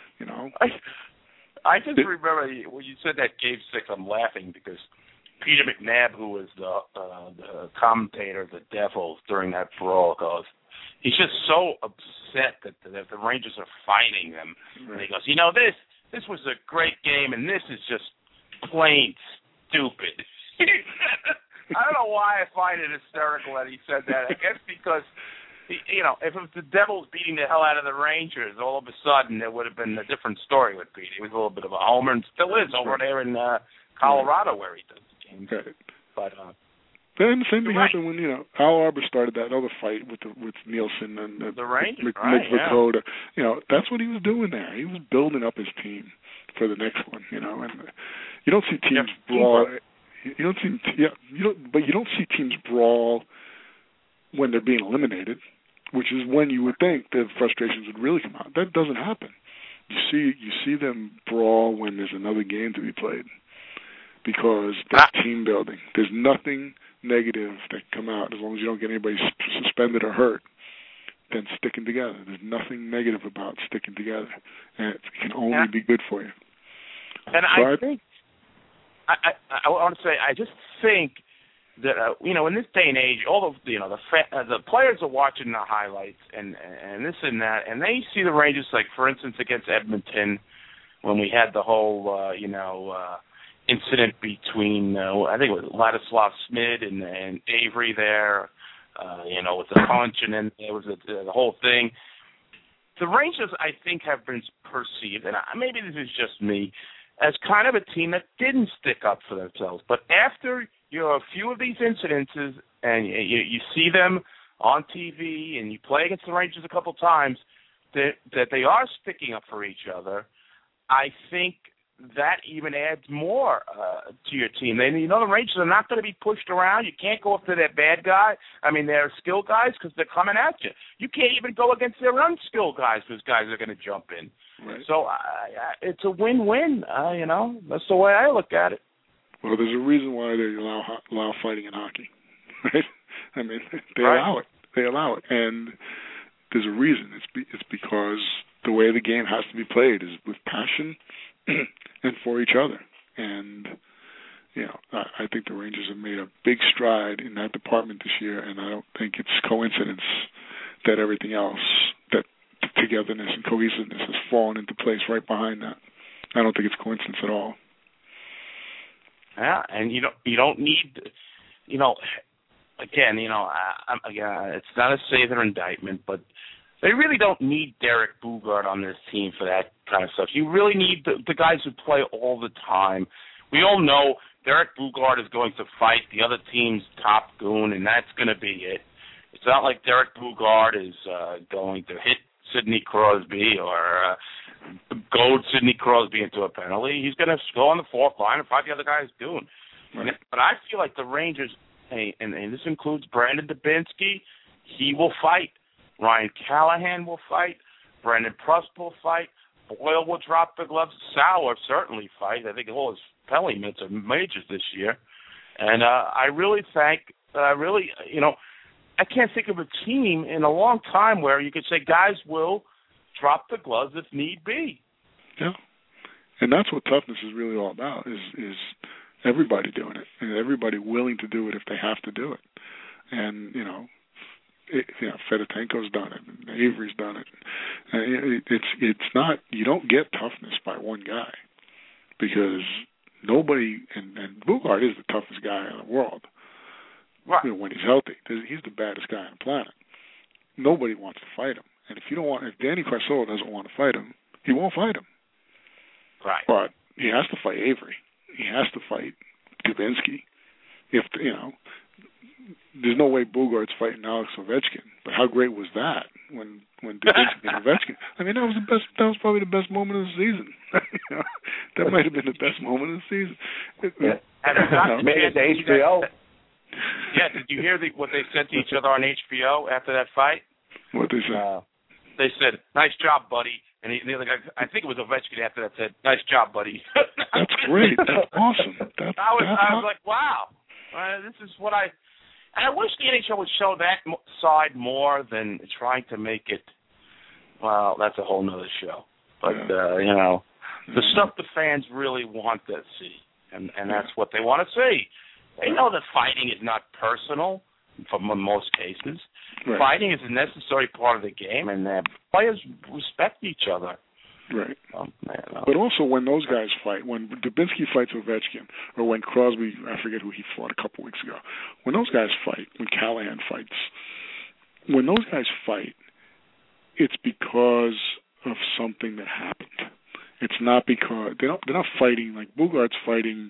I just remember when you said that Game 6, I'm laughing because Peter McNabb, who was the commentator of the Devils during that brawl, goes, he's just so upset that the Rangers are fighting them. Right. And he goes, this was a great game, and this is just plain stupid. I don't know why I find it hysterical that he said that. I guess because, if it was the Devils beating the hell out of the Rangers, all of a sudden there would have been a different story with Pete. He was a little bit of a homer and still is over there in Colorado where he does the games. Okay. But then the same thing happened when Al Arbor started that other fight with Nielsen and the Rangers, Mick Vukota. That's what he was doing there. He was building up his team for the next one. And you don't see teams brawl. You don't see teams brawl when they're being eliminated, which is when you would think the frustrations would really come out. That doesn't happen. You see them brawl when there's another game to be played because that's team building. There's nothing negative that can come out as long as you don't get anybody suspended or hurt than sticking together. There's nothing negative about sticking together, and it can only be good for you. And I think I want to say I just think that in this day and age, all of the players are watching the highlights and this and that, and they see the Rangers, like for instance against Edmonton, when we had the whole, incident between, I think it was Ladislav Smid and Avery there, with the punch, and then it was the whole thing. The Rangers, I think, have been perceived, and maybe this is just me, as kind of a team that didn't stick up for themselves. But after a few of these incidences, and you see them on TV, and you play against the Rangers a couple times, that they are sticking up for each other, I think that even adds more to your team. And the Rangers are not going to be pushed around. You can't go up to their bad guy. I mean, they're skilled guys because they're coming at you. You can't even go against their unskilled guys because guys are going to jump in. Right. So it's a win-win. That's the way I look at it. Well, there's a reason why they allow fighting in hockey, right? I mean, they right. allow it. They allow it, and there's a reason. It's because the way the game has to be played is with passion and for each other. And, I think the Rangers have made a big stride in that department this year, and I don't think it's coincidence that everything else, that togetherness and cohesiveness has fallen into place right behind that. I don't think it's coincidence at all. Yeah, and you don't need, again, it's not a Sather indictment, but they really don't need Derek Boogaard on this team for that kind of stuff. You really need the guys who play all the time. We all know Derek Boogaard is going to fight the other team's top goon, and that's going to be it. It's not like Derek Boogaard is going to hit Sidney Crosby or goad Sidney Crosby into a penalty. He's going to go on the fourth line and fight the other guy's goon. Right. But I feel like the Rangers, and this includes Brandon Dubinsky, he will fight. Ryan Callahan will fight. Brendan Prust will fight. Boyle will drop the gloves. Sal will certainly fight. I think all his penalty minutes are majors this year. And I really think, I can't think of a team in a long time where you could say guys will drop the gloves if need be. Yeah. And that's what toughness is really all about, is everybody doing it, and everybody willing to do it if they have to do it. And, Fedotenko's done it, and Avery's done it. And it's not, you don't get toughness by one guy, because nobody, and Boogaard is the toughest guy in the world. Right. When he's healthy. He's the baddest guy on the planet. Nobody wants to fight him. And if Danny Carcillo doesn't want to fight him, he won't fight him. Right. But he has to fight Avery. He has to fight Dubinsky. There's no way Boogaard's fighting Alex Ovechkin. But how great was that when Dubinsky and Ovechkin? I mean, that was probably the best moment of the season. That might have been the best moment of the season. Made it to HBO. Yeah, did you hear what they said to each other on HBO after that fight? What they said? They said, "Nice job, buddy." And the other guy, I think it was Ovechkin after that, said, "Nice job, buddy." That's great. That's awesome. I was like, wow. This is what I wish the NHL would show that side more than trying to make it, well, that's a whole nother show. But, the stuff the fans really want to see, and that's what they want to see. They know that fighting is not personal for most cases. Right. Fighting is a necessary part of the game, and players respect each other. Right. But also when those guys fight, when Dubinsky fights Ovechkin, or when Crosby, I forget who he fought a couple weeks ago, when those guys fight, when Callahan fights, when those guys fight, it's because of something that happened. It's not because they're not fighting like Boogaard's fighting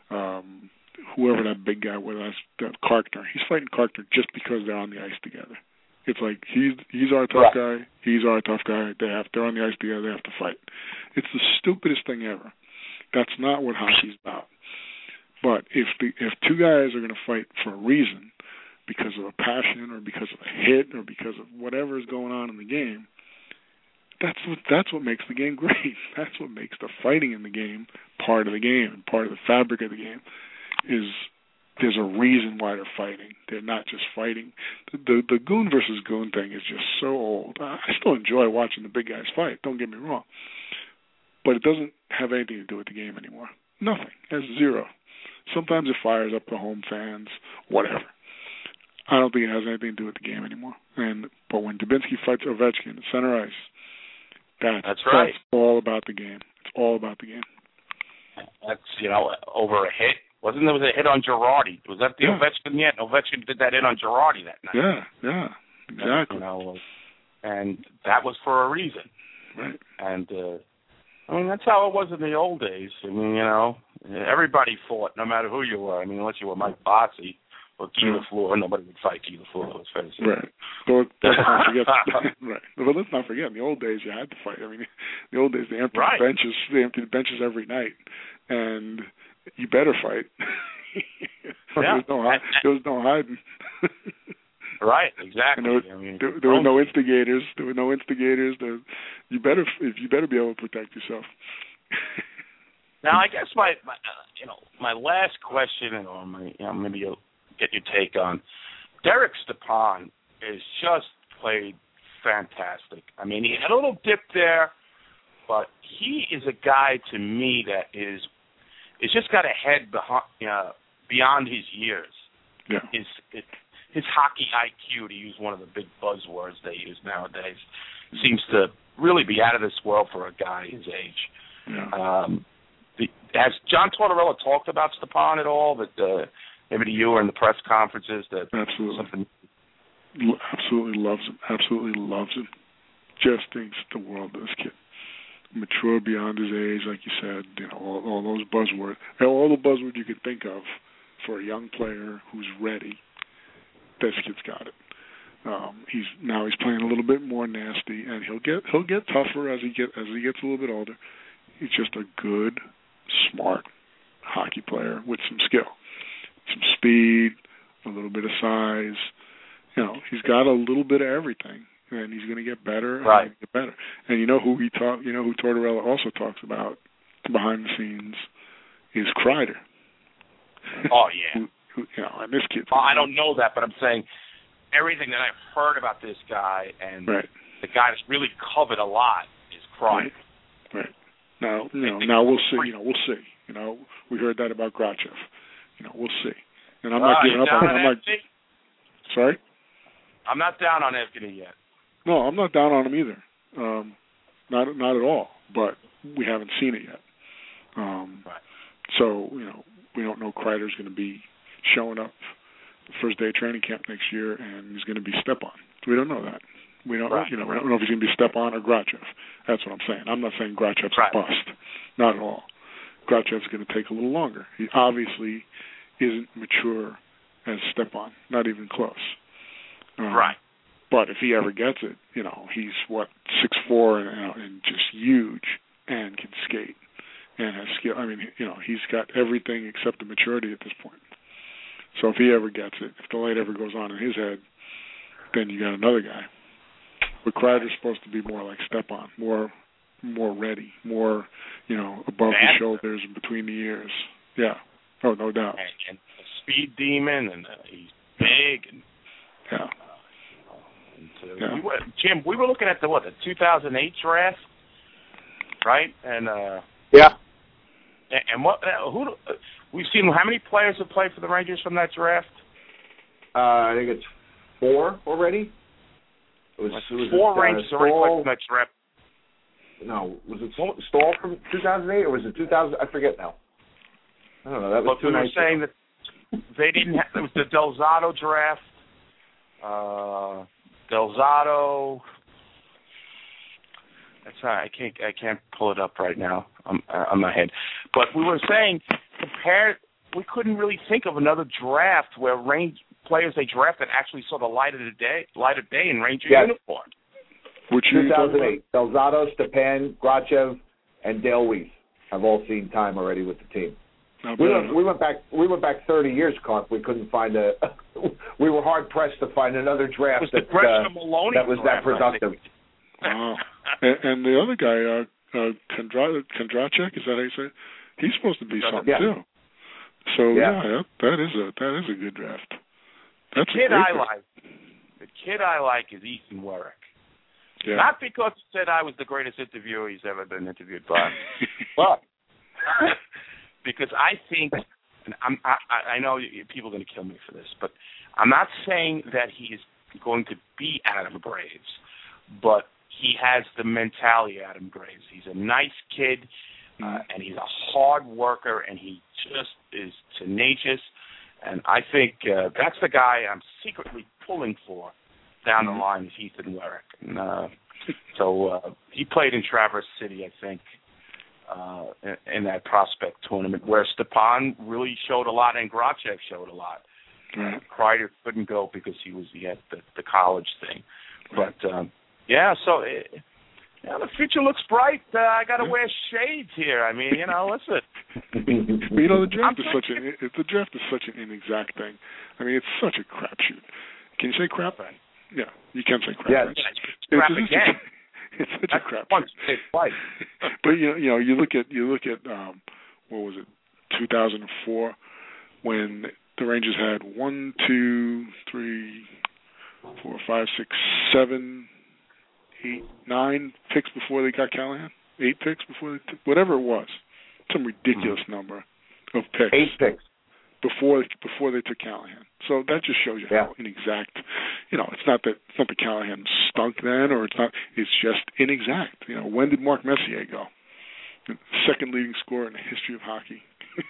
whoever that big guy was, Karkner. He's fighting Karkner just because they're on the ice together. It's like he's our tough guy, he's our tough guy. They're on the ice together. They have to fight. It's the stupidest thing ever. That's not what hockey's about. But if two guys are going to fight for a reason, because of a passion or because of a hit or because of whatever is going on in the game, that's what makes the game great. That's what makes the fighting in the game part of the game and part of the fabric of the game. Is there's a reason why they're fighting. They're not just fighting. The goon versus goon thing is just so old. I still enjoy watching the big guys fight, don't get me wrong. But it doesn't have anything to do with the game anymore. Nothing. It has zero. Sometimes it fires up the home fans, whatever. I don't think it has anything to do with the game anymore. But when Dubinsky fights Ovechkin at center ice, that's right. That's all about the game. It's all about the game. That's, over a hit. Wasn't there was a hit on Girardi? Was that the Ovechkin? Yeah, Ovechkin did that hit on Girardi that night. Yeah, exactly. And that was for a reason. Right. And, that's how it was in the old days. Everybody fought, no matter who you were. Unless you were Mike Bossy or Guy Lafleur, nobody would fight Guy Lafleur. It was fair to say. Right. So let's not forget. Right. But let's not forget, in the old days, you had to fight. In the old days, they emptied benches. They emptied benches every night, and you better fight. There was no hiding. Right, exactly. There were no instigators. You better be able to protect yourself. Now, I guess my last question, or maybe you'll get your take on Derek Stepan has just played fantastic. He had a little dip there, but he is a guy to me that is just got a head beyond his years. Yeah. His hockey IQ, to use one of the big buzzwords they use nowadays, seems to really be out of this world for a guy his age. Yeah. Has John Tortorella talked about Stepan at all? That maybe to you or in the press conferences that absolutely something. Absolutely loves him. Just thinks the world of this kid. Mature beyond his age, like you said. All those buzzwords, all the buzzwords you could think of for a young player who's ready. This kid's got it. He's playing a little bit more nasty, and he'll get tougher as he gets a little bit older. He's just a good, smart hockey player with some skill, some speed, a little bit of size. He's got a little bit of everything, and he's going to get better. Right. And get better. And who who Tortorella also talks about behind the scenes is Kreider. Oh yeah. And this kid. I don't know that, but I'm saying everything that I've heard about this guy and the guy that's really covered a lot is Kreider. Right. Now we'll see. We'll see. We heard that about Grachev. We'll see. And I'm not giving up on him. Sorry? I'm not down on Evgeny yet. No, I'm not down on him either. Not at all. But we haven't seen it yet. So we don't know Kreider's going to be showing up the first day of training camp next year, and he's going to be Stepan. We don't know that. We don't, we don't know if he's going to be Stepan or Grachev. That's what I'm saying. I'm not saying Grachev's a bust. Not at all. Grachev's going to take a little longer. He obviously isn't mature as Stepan. Not even close. But if he ever gets it, he's 6'4" and just huge and can skate and has skill. He's got everything except the maturity at this point. So if he ever gets it, if the light ever goes on in his head, then you got another guy. But Kreider's supposed to be more like Stepan, more ready, more, above the shoulders and between the ears. Yeah. Oh, no doubt. And a speed demon, and he's big. And, Jim, we were looking at the 2008 draft, right? And and we've seen how many players have played for the Rangers from that draft? I think it's 4 already. It was 4 Rangers already played from that draft. No, was it Stahl from 2008 or was it 2000? I forget now. I don't know. That was 2009. We were saying that they didn't have. It was the Delzato draft. Delzato. That's all right. I can't pull it up right now on my head. But we were saying we couldn't really think of another draft where players they drafted actually saw the light of day in Ranger uniform. Which 2008. Delzato, Stepan, Grachev, and Dale Weiss have all seen time already with the team. We went back 30 years, Clark. We couldn't find we were hard pressed to find another draft that was that productive. Wow. And the other guy, Kondracek, is that how you say it? He's supposed to be something too. So that is a good draft. That's the kid I like is Ethan Warwick. Yeah. Not because he said I was the greatest interviewer he's ever been interviewed by, but because I think, and I know people are going to kill me for this, but I'm not saying that he is going to be Adam Graves, but he has the mentality of Adam Graves. He's a nice kid. and he's a hard worker, and he just is tenacious. And I think that's the guy I'm secretly pulling for down the line is Ethan Werek. And, so he played in Traverse City, I think, in that prospect tournament where Stepan really showed a lot and Gracek showed a lot. Right. Kreider couldn't go because he had the college thing. But, so the future looks bright. I got to wear shades here. I mean, listen. The draft is such an inexact thing. I mean, it's such a crapshoot. Can you say crap? Right. Yeah, you can say crap. Yeah, right? It's crap again. It's such a crap. Once, twice. But you look at what was it, 2004, when the Rangers had 1, 2, 3, 4, 5, 6, 7, 8, 9 picks before they got Callahan. 8 picks before whatever it was, some ridiculous number of picks. 8 picks before they took Callahan. So that just shows you how inexact. It's not that Callahan stunk then, or it's just inexact. When did Mark Messier go? The second leading scorer in the history of hockey.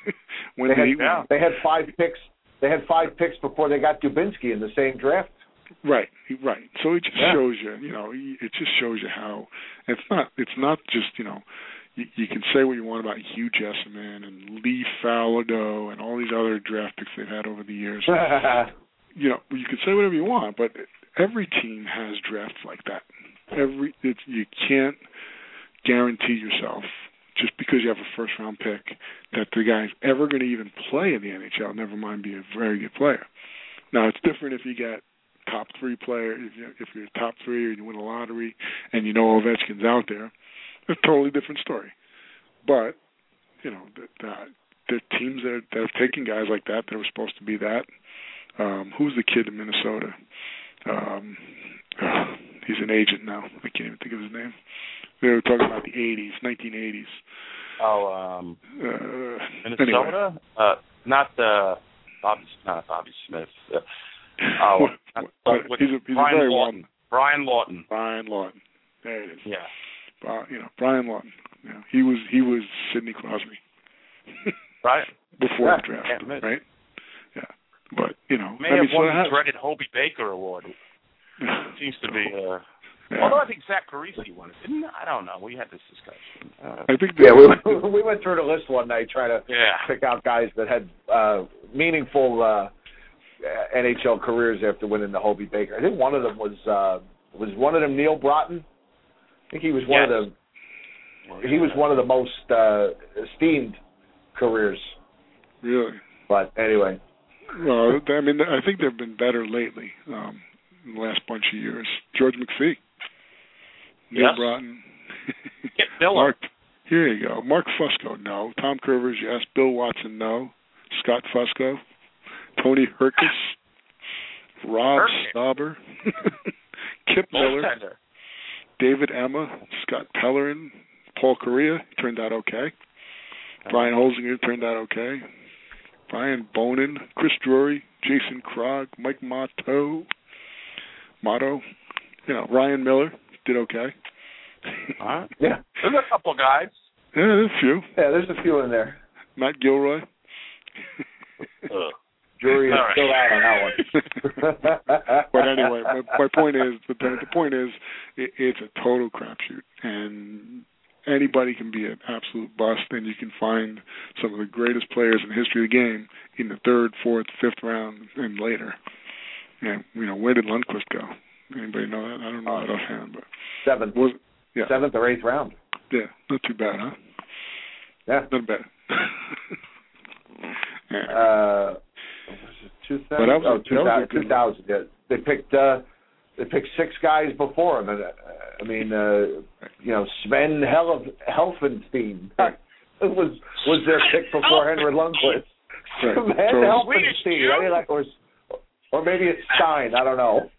They had 5 picks. They had 5 picks before they got Dubinsky in the same draft. Right. So it just shows you, it just shows you how it's not just, you can say what you want about Hugh Jessamine and Lee Falado and all these other draft picks they've had over the years. You can say whatever you want, but every team has drafts like that. You can't guarantee yourself just because you have a first round pick that the guy's ever going to even play in the NHL, never mind be a very good player. Now, it's different if you get top 3 player, if you're top 3 or you win a lottery and Ovechkin's out there, it's a totally different story. But, the teams that have taken guys like that were supposed to be that. Who's the kid in Minnesota? He's an agent now. I can't even think of his name. They were talking about the 1980s. Oh, Minnesota? Anyway. Not Bobby Smith. He's very Lawton. Brian Lawton. Brian Lawton. There it is. Yeah. Brian Lawton. Yeah, he was Sidney Crosby. Right. Before the draft, right? Yeah. But, may have won the dreaded Hobie Baker Award. Seems to be, although I think Zach Parise won it, didn't I? I don't know. We had this discussion. I think we went through the list one night trying to pick out guys that had meaningful NHL careers after winning the Hobie Baker. I think one of them was one of them Neil Broughton. I think he was one of the. He was one of the most esteemed careers. Really? But anyway. Well, I mean, I think they've been better lately in the last bunch of years. George McPhee. Neil Broughton. Miller. Here you go. Mark Fusco, no. Tom Curvers, yes. Bill Watson, no. Scott Fusco. Tony Herkus. Rob Stauber. Kip Miller. David Emma. Scott Pellerin. Paul Correa turned out okay. Brian Holzinger turned out okay. Brian Bonin, Chris Drury, Jason Krog, Mike Motto, Ryan Miller did okay. Yeah. There's a couple of guys. Yeah, there's a few. Yeah, there's a few in there. Matt Gilroy. Jury is still out on that one. But anyway, my point is, it's a total crapshoot, and anybody can be an absolute bust, and you can find some of the greatest players in the history of the game in the 3rd, 4th, 5th round and later. And where did Lundqvist go? Anybody know that? I don't know that offhand, but 7th. 7th or 8th round. Yeah, not too bad, huh? Yeah, not bad. Was it 2000? 2000. Yeah. They picked 6 guys before him. I mean, Sven Helfenstein was their pick before Henrik Lundqvist. Sven Helfenstein, or maybe it's Stein. I don't know.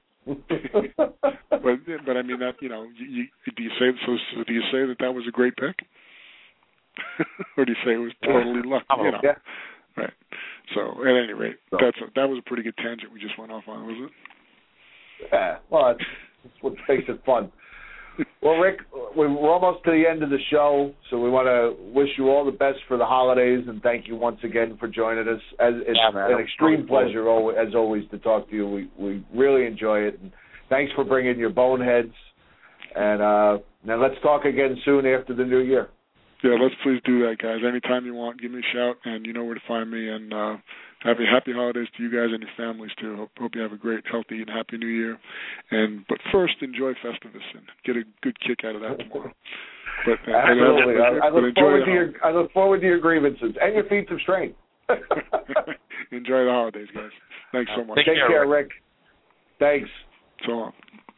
but I mean that do you say that was a great pick, or do you say it was totally luck? Yeah. Right. So at any rate, that was a pretty good tangent we just went off on, was it? Yeah. Well, that's what makes it fun. Well, Rick, we're almost to the end of the show, so we want to wish you all the best for the holidays, and thank you once again for joining us. It's an extreme pleasure, as always, to talk to you. We really enjoy it, and thanks for bringing your boneheads. And now let's talk again soon after the new year. Yeah, let's please do that, guys. Anytime you want, give me a shout, and you know where to find me. And happy holidays to you guys and your families, too. Hope you have a great, healthy, and happy New Year. But first, enjoy Festivus and get a good kick out of that tomorrow. But, absolutely. I look forward to your grievances and your feats of strength. Enjoy the holidays, guys. Thanks so much. Take care, Rick. Thanks. So long.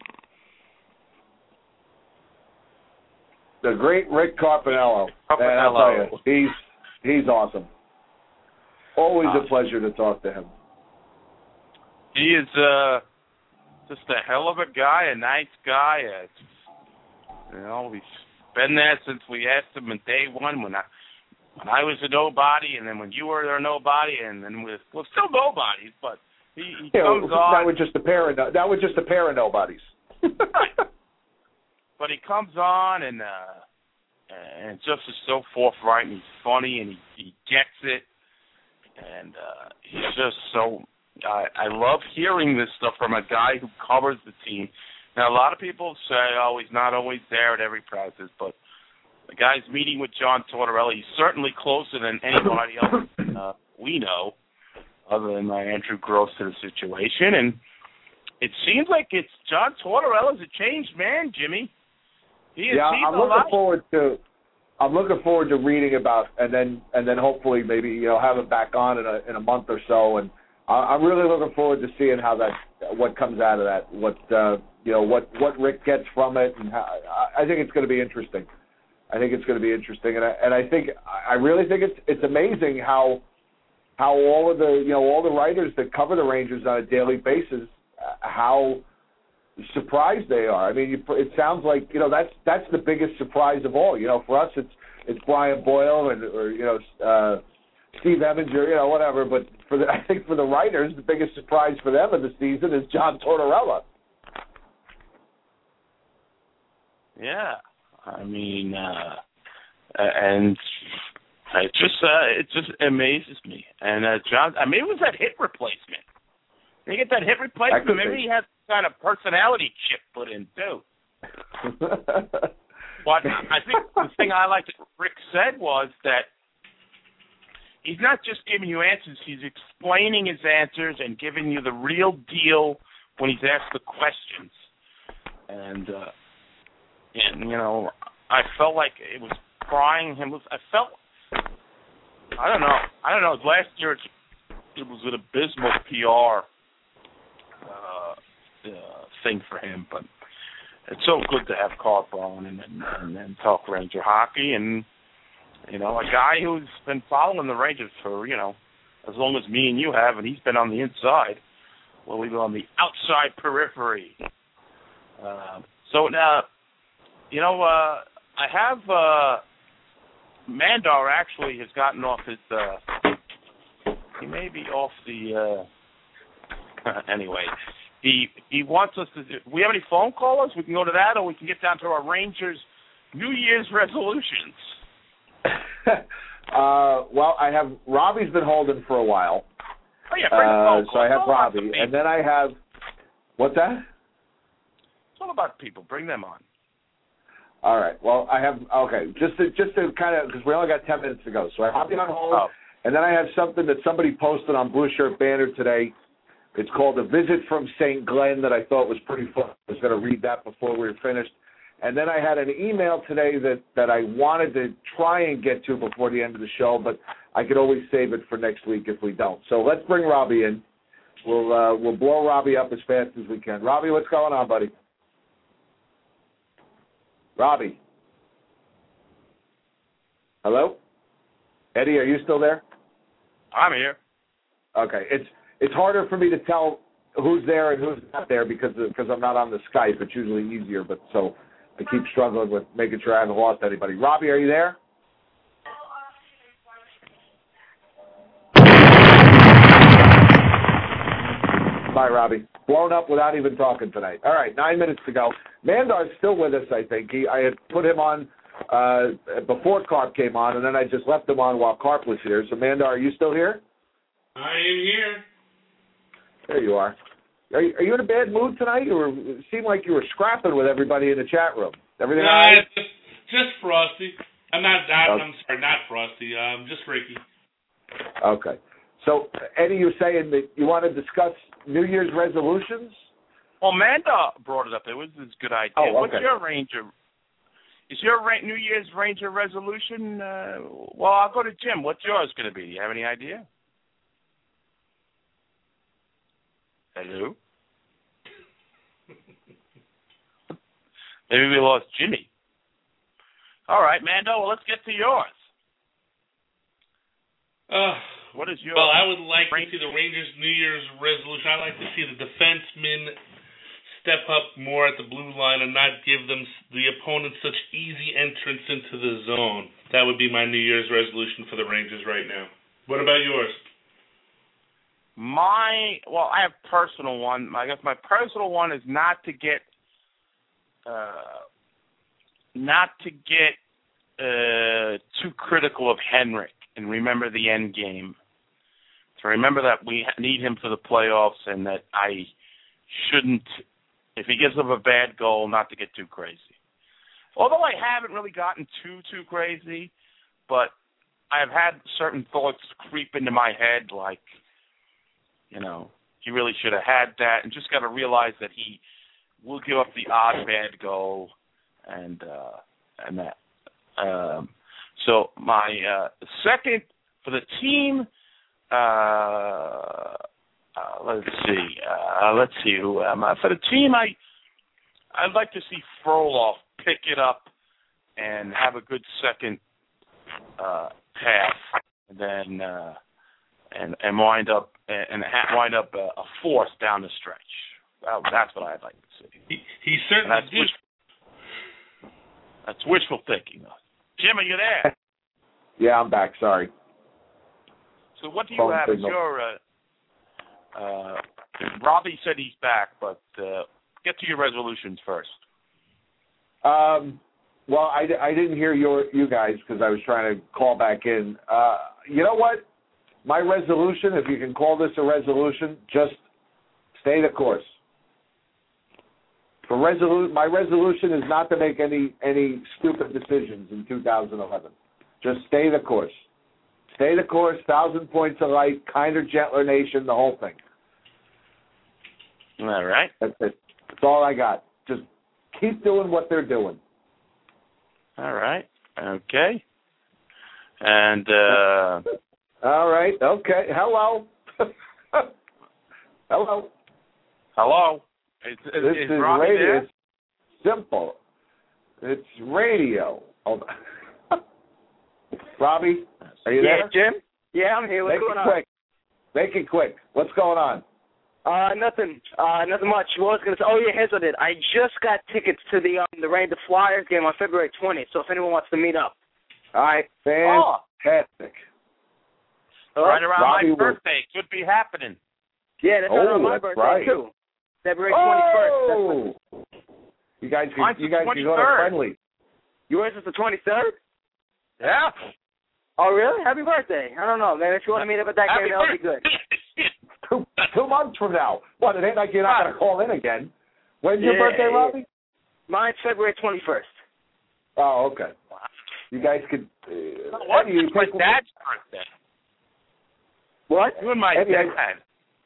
The great Rick Carpinello. Man, I'll tell you, he's awesome. Always a pleasure to talk to him. He is just a hell of a guy, a nice guy. He's been there since we asked him on day one when I was a nobody, and then when you were a nobody, and then we're still nobodies, but he comes on. That was just a pair of nobodies. Right. But he comes on and just is so forthright, and he's funny, and he gets it, and he's just so. I love hearing this stuff from a guy who covers the team. Now, a lot of people say, "Oh, he's not always there at every practice," but the guy's meeting with John Tortorella. He's certainly closer than anybody else we know, other than Andrew Gross, to the situation, and it seems like it's John Tortorella's a changed man, Jimmy. I'm looking forward to reading about, and then hopefully maybe have it back on in a month or so, and I'm really looking forward to seeing what comes out of that, what Rick gets from it, and I think it's going to be interesting. and I really think it's amazing how all of the writers that cover the Rangers on a daily basis, how surprised they are. I mean, it sounds like that's the biggest surprise of all. For us, it's Brian Boyle or Steve Evans or whatever. But I think for the writers, the biggest surprise for them of the season is John Tortorella. Yeah, I mean, and it just amazes me. And John, I mean, it was that hip replacement. They get that hip replacement. Maybe he has kind of personality chip put in too. But I think the thing I liked that Rick said was that he's not just giving you answers; he's explaining his answers and giving you the real deal when he's asked the questions. And I felt like it was prying him. I don't know. Last year it was an abysmal PR thing for him, but it's so good to have Carp on and talk Ranger hockey, and a guy who's been following the Rangers for as long as me and you have, and he's been on the inside. Well, we've been on the outside periphery. So now, I have Mandar actually has gotten off his. He may be off the. Anyway. He wants us to. Do we have any phone callers? We can go to that, or we can get down to our Rangers New Year's resolutions. Well, I have Robbie's been holding for a while. Oh yeah, bring the phone so I have Robbie, and then I have. What's that? It's all about people. Bring them on. All right. Well, I have just to kind of, because we only got 10 minutes to go, so I have you on hold, and then I have something that somebody posted on Blue Shirt Banner today. It's called A Visit from St. Glenn that I thought was pretty fun. I was going to read that before we were finished. And then I had an email today that I wanted to try and get to before the end of the show, but I could always save it for next week if we don't. So let's bring Robbie in. We'll blow Robbie up as fast as we can. Robbie, what's going on, buddy? Robbie. Hello? Eddie, are you still there? I'm here. Okay. It's harder for me to tell who's there and who's not there because I'm not on the Skype. It's usually easier, but so I keep struggling with making sure I haven't lost anybody. Robbie, are you there? Bye, Robbie. Blown up without even talking tonight. All right, 9 minutes to go. Mandar's still with us, I think. I had put him on before Carp came on, and then I just left him on while Carp was here. So, Mandar, are you still here? I am here. There you are. Are you in a bad mood tonight? It seemed like you were scrapping with everybody in the chat room. Everything all right? Just frosty. I'm sorry, not frosty. Just Ricky. Okay. So, Eddie, you're saying that you want to discuss New Year's resolutions? Well, Amanda brought it up. It was a good idea. Oh, okay. What's your Ranger? Is your New Year's Ranger resolution? Well, I'll go to Jim. What's yours going to be? Do you have any idea? Hello? Maybe we lost Jimmy. All right, Mando, well, let's get to yours. What is yours? Well, I would like to see the Rangers' New Year's resolution. I'd like to see the defensemen step up more at the blue line and not give the opponents such easy entrance into the zone. That would be my New Year's resolution for the Rangers right now. What about yours? I have a personal one. I guess my personal one is not to get too critical of Henrik and remember the end game. To remember that we need him for the playoffs and that I shouldn't, if he gives up a bad goal, not to get too crazy. Although I haven't really gotten too crazy, but I've had certain thoughts creep into my head like, he really should have had that, and just got to realize that he will give up the odd bad goal, and that. So my second for the team, let's see who am I for the team. I'd like to see Frolov pick it up and have a good second half, and then and wind up a fourth down the stretch. That's what I'd like to see. He certainly did. That's wishful thinking, though. Jim, are you there? Yeah, I'm back. Sorry. So what do you have as your? Robbie said he's back, but get to your resolutions first. Well, I didn't hear you guys because I was trying to call back in. You know what? My resolution, if you can call this a resolution, just stay the course. My resolution is not to make any stupid decisions in 2011. Just stay the course. Stay the course, 1,000 points of light, kinder, gentler nation, the whole thing. All right. That's it. That's all I got. Just keep doing what they're doing. All right. Okay. And all right. Okay. Hello. Hello. Hello. This is is Robbie radio. there? It's simple. It's radio. Robbie, are you there? Jim? Yeah, I'm here. What's going on? Make it quick. What's going on? Nothing much. What was going to say? Oh, yeah, here's what I did. I just got tickets to the Ranger Flyers game on February 20th, so if anyone wants to meet up. All right. Fantastic. Right around Robbie my birthday. Could be happening. Yeah, that's around my birthday, right. too. February 21st. Oh! You guys can go to Friendly. Yours is the 23rd? Yeah. Oh, really? Happy birthday. I don't know, man. If you want to meet up at that game, that'll be good. 2 months from now. What, it ain't like you're not going to call in again. When's your birthday, Robbie? Mine's February 21st. Oh, okay. You guys could... What's my dad's birthday? What? You and my dad.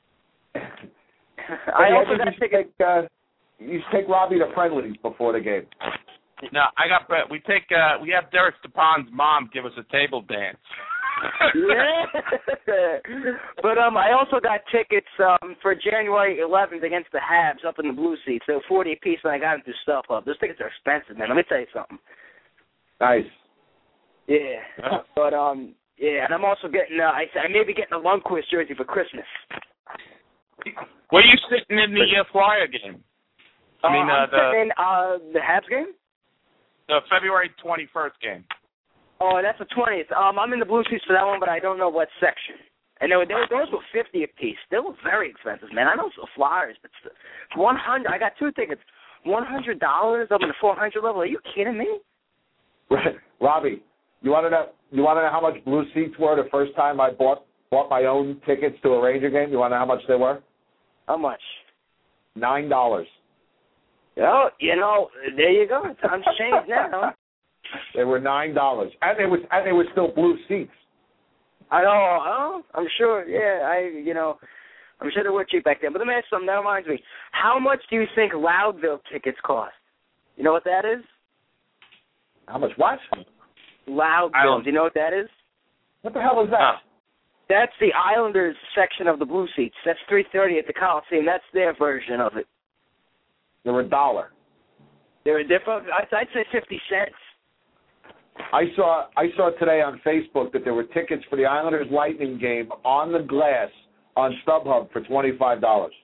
I also got tickets. You should take Robbie to Friendlies before the game. No, we have Derek Stepan's mom give us a table dance. Yeah. But I also got tickets for January 11th against the Habs up in the blue seats. They were $40 a piece, and I got them through StubHub. Those tickets are expensive, man. Let me tell you something. Nice. Yeah. But yeah, and I'm also getting. I may be getting a Lundqvist jersey for Christmas. Where are you sitting in the Flyer game? I'm sitting in the Habs game. The February 21st game. Oh, that's the 20th. I'm in the blue seats for that one, but I don't know what section. And those were $50 a piece. They were very expensive, man. I know it's the Flyers, but 100. I got 2 tickets. $100 up in the 400 level. Are you kidding me? Right. Robbie, you want to know how much blue seats were the first time I bought my own tickets to a Ranger game? You want to know how much they were? How much? $9. Oh, there you go. Times changed now. They were $9, and they were still blue seats. I know. I'm sure. Yeah, I'm sure they were cheap back then. But let me ask you something. That reminds me. How much do you think Loudville tickets cost? You know what that is? How much what? Loudville. Do you know what that is? What the hell is that? That's the Islanders section of the blue seats. That's $3.30 at the Coliseum. That's their version of it. They were $1. They're different. I'd say 50 cents. I saw today on Facebook that there were tickets for the Islanders Lightning game on the glass on StubHub for $25.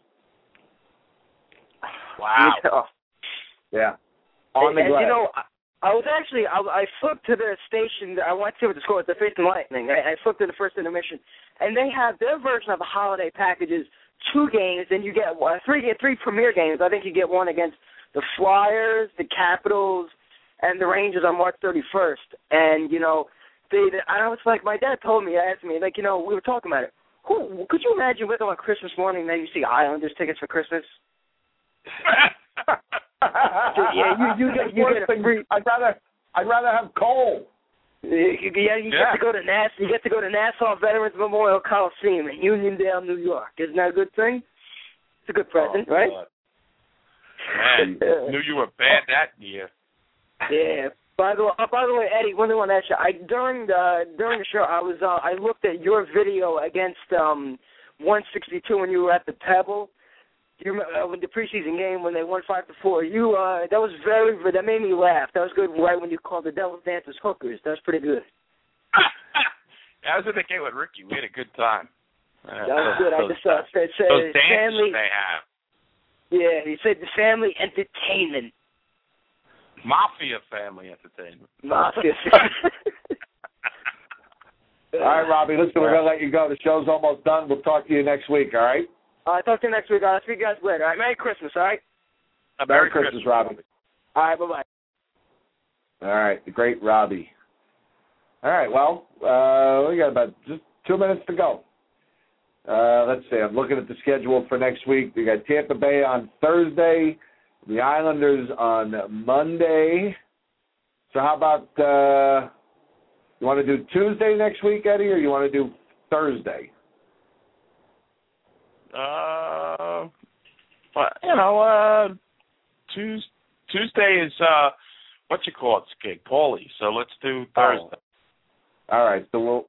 Wow. Yeah. On the glass. I flipped to the station. I wanted to see what the score was. The Facing Lightning. I flipped to the first intermission, and they have their version of the holiday packages. 2 games, and you get three premier games. I think you get one against the Flyers, the Capitals, and the Rangers on March 31st. And I was like, my dad asked me, we were talking about it. Could you imagine waking up on Christmas morning and then you see Islanders tickets for Christmas? Yeah, you get a free. I'd rather have coal. You get to go to Nassau. You get to go to Nassau Veterans Memorial Coliseum in Uniondale, New York. Isn't that a good thing? It's a good present, right? Man, knew you were bad that year. Yeah. By the way, Eddie, one thing I want to ask you. During the show, I looked at your video against 162 when you were at the Pebble. You remember the preseason game when they won 5-4? That made me laugh. That was good. Right when you called the Devil's Dancers hookers, that was pretty good. I was in the game with Ricky. We had a good time. That was good. I just said those dances family. They have. Yeah, he said the family entertainment. Mafia family entertainment. Mafia. All right, Robbie. Listen, we're gonna let you go. The show's almost done. We'll talk to you next week. All right. I'll talk to you next week. I'll speak to you guys later. All right, Merry Christmas, all right? Merry Christmas, Robbie. All right, bye-bye. All right, the great Robbie. All right, well, we got about just 2 minutes to go. Let's see. I'm looking at the schedule for next week. We got Tampa Bay on Thursday, the Islanders on Monday. So how about you want to do Tuesday next week, Eddie, or you want to do Thursday? Tuesday is what you call it, gig, Paulie. So let's do Thursday. All right, so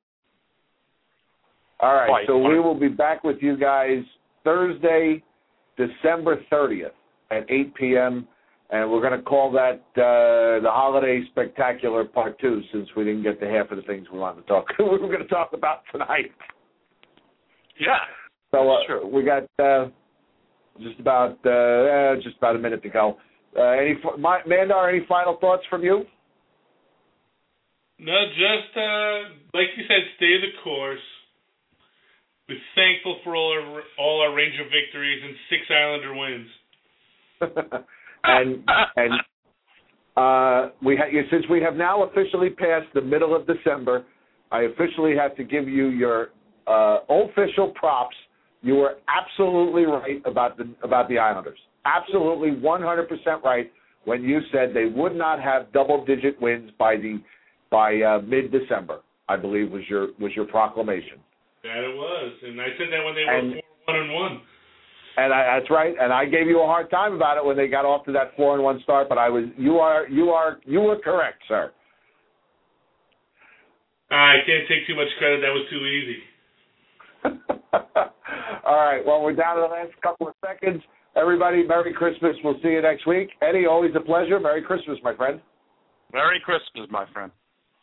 we will be back with you guys Thursday, December 30th at 8 p.m. And we're going to call that the Holiday Spectacular Part 2, since we didn't get to half of the things we wanted to talk. We were going to talk about tonight. Yeah. So we got just about a minute to go. Mandar, any final thoughts from you? No, just like you said, stay the course. We're thankful for all our Ranger victories and 6 Islander wins. and since we have now officially passed the middle of December, I officially have to give you your official props. You were absolutely right about the Islanders. Absolutely 100% right when you said they would not have double-digit wins by mid-December, I believe was your proclamation. That it was, and I said that when they were 4-1-1. And that's right. And I gave you a hard time about it when they got off to that 4-1 start. But you were correct, sir. I can't take too much credit. That was too easy. All right. Well, we're down to the last couple of seconds. Everybody, Merry Christmas. We'll see you next week. Eddie, always a pleasure. Merry Christmas, my friend. Merry Christmas, my friend.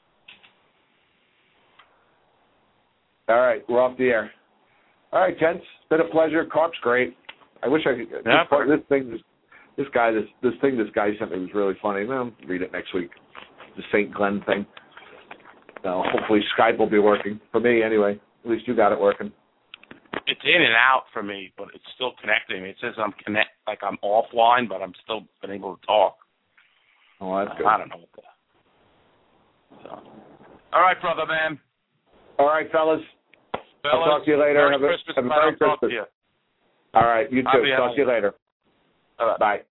All right. We're off the air. All right, gents. It's been a pleasure. Carp's great. I wish I could. This thing this guy sent me was really funny. I'll read it next week. The St. Glenn thing. Hopefully Skype will be working. For me, anyway. At least you got it working. It's in and out for me, but it's still connecting. It says I'm like I'm offline, but I'm still been able to talk. Oh, that's good. I don't know what the. So. All right, brother, man. All right, fellas. I'll talk to you later. Merry Christmas. Have a Merry Christmas. Talk to you. All right, you too. Talk to you later. All right. Bye.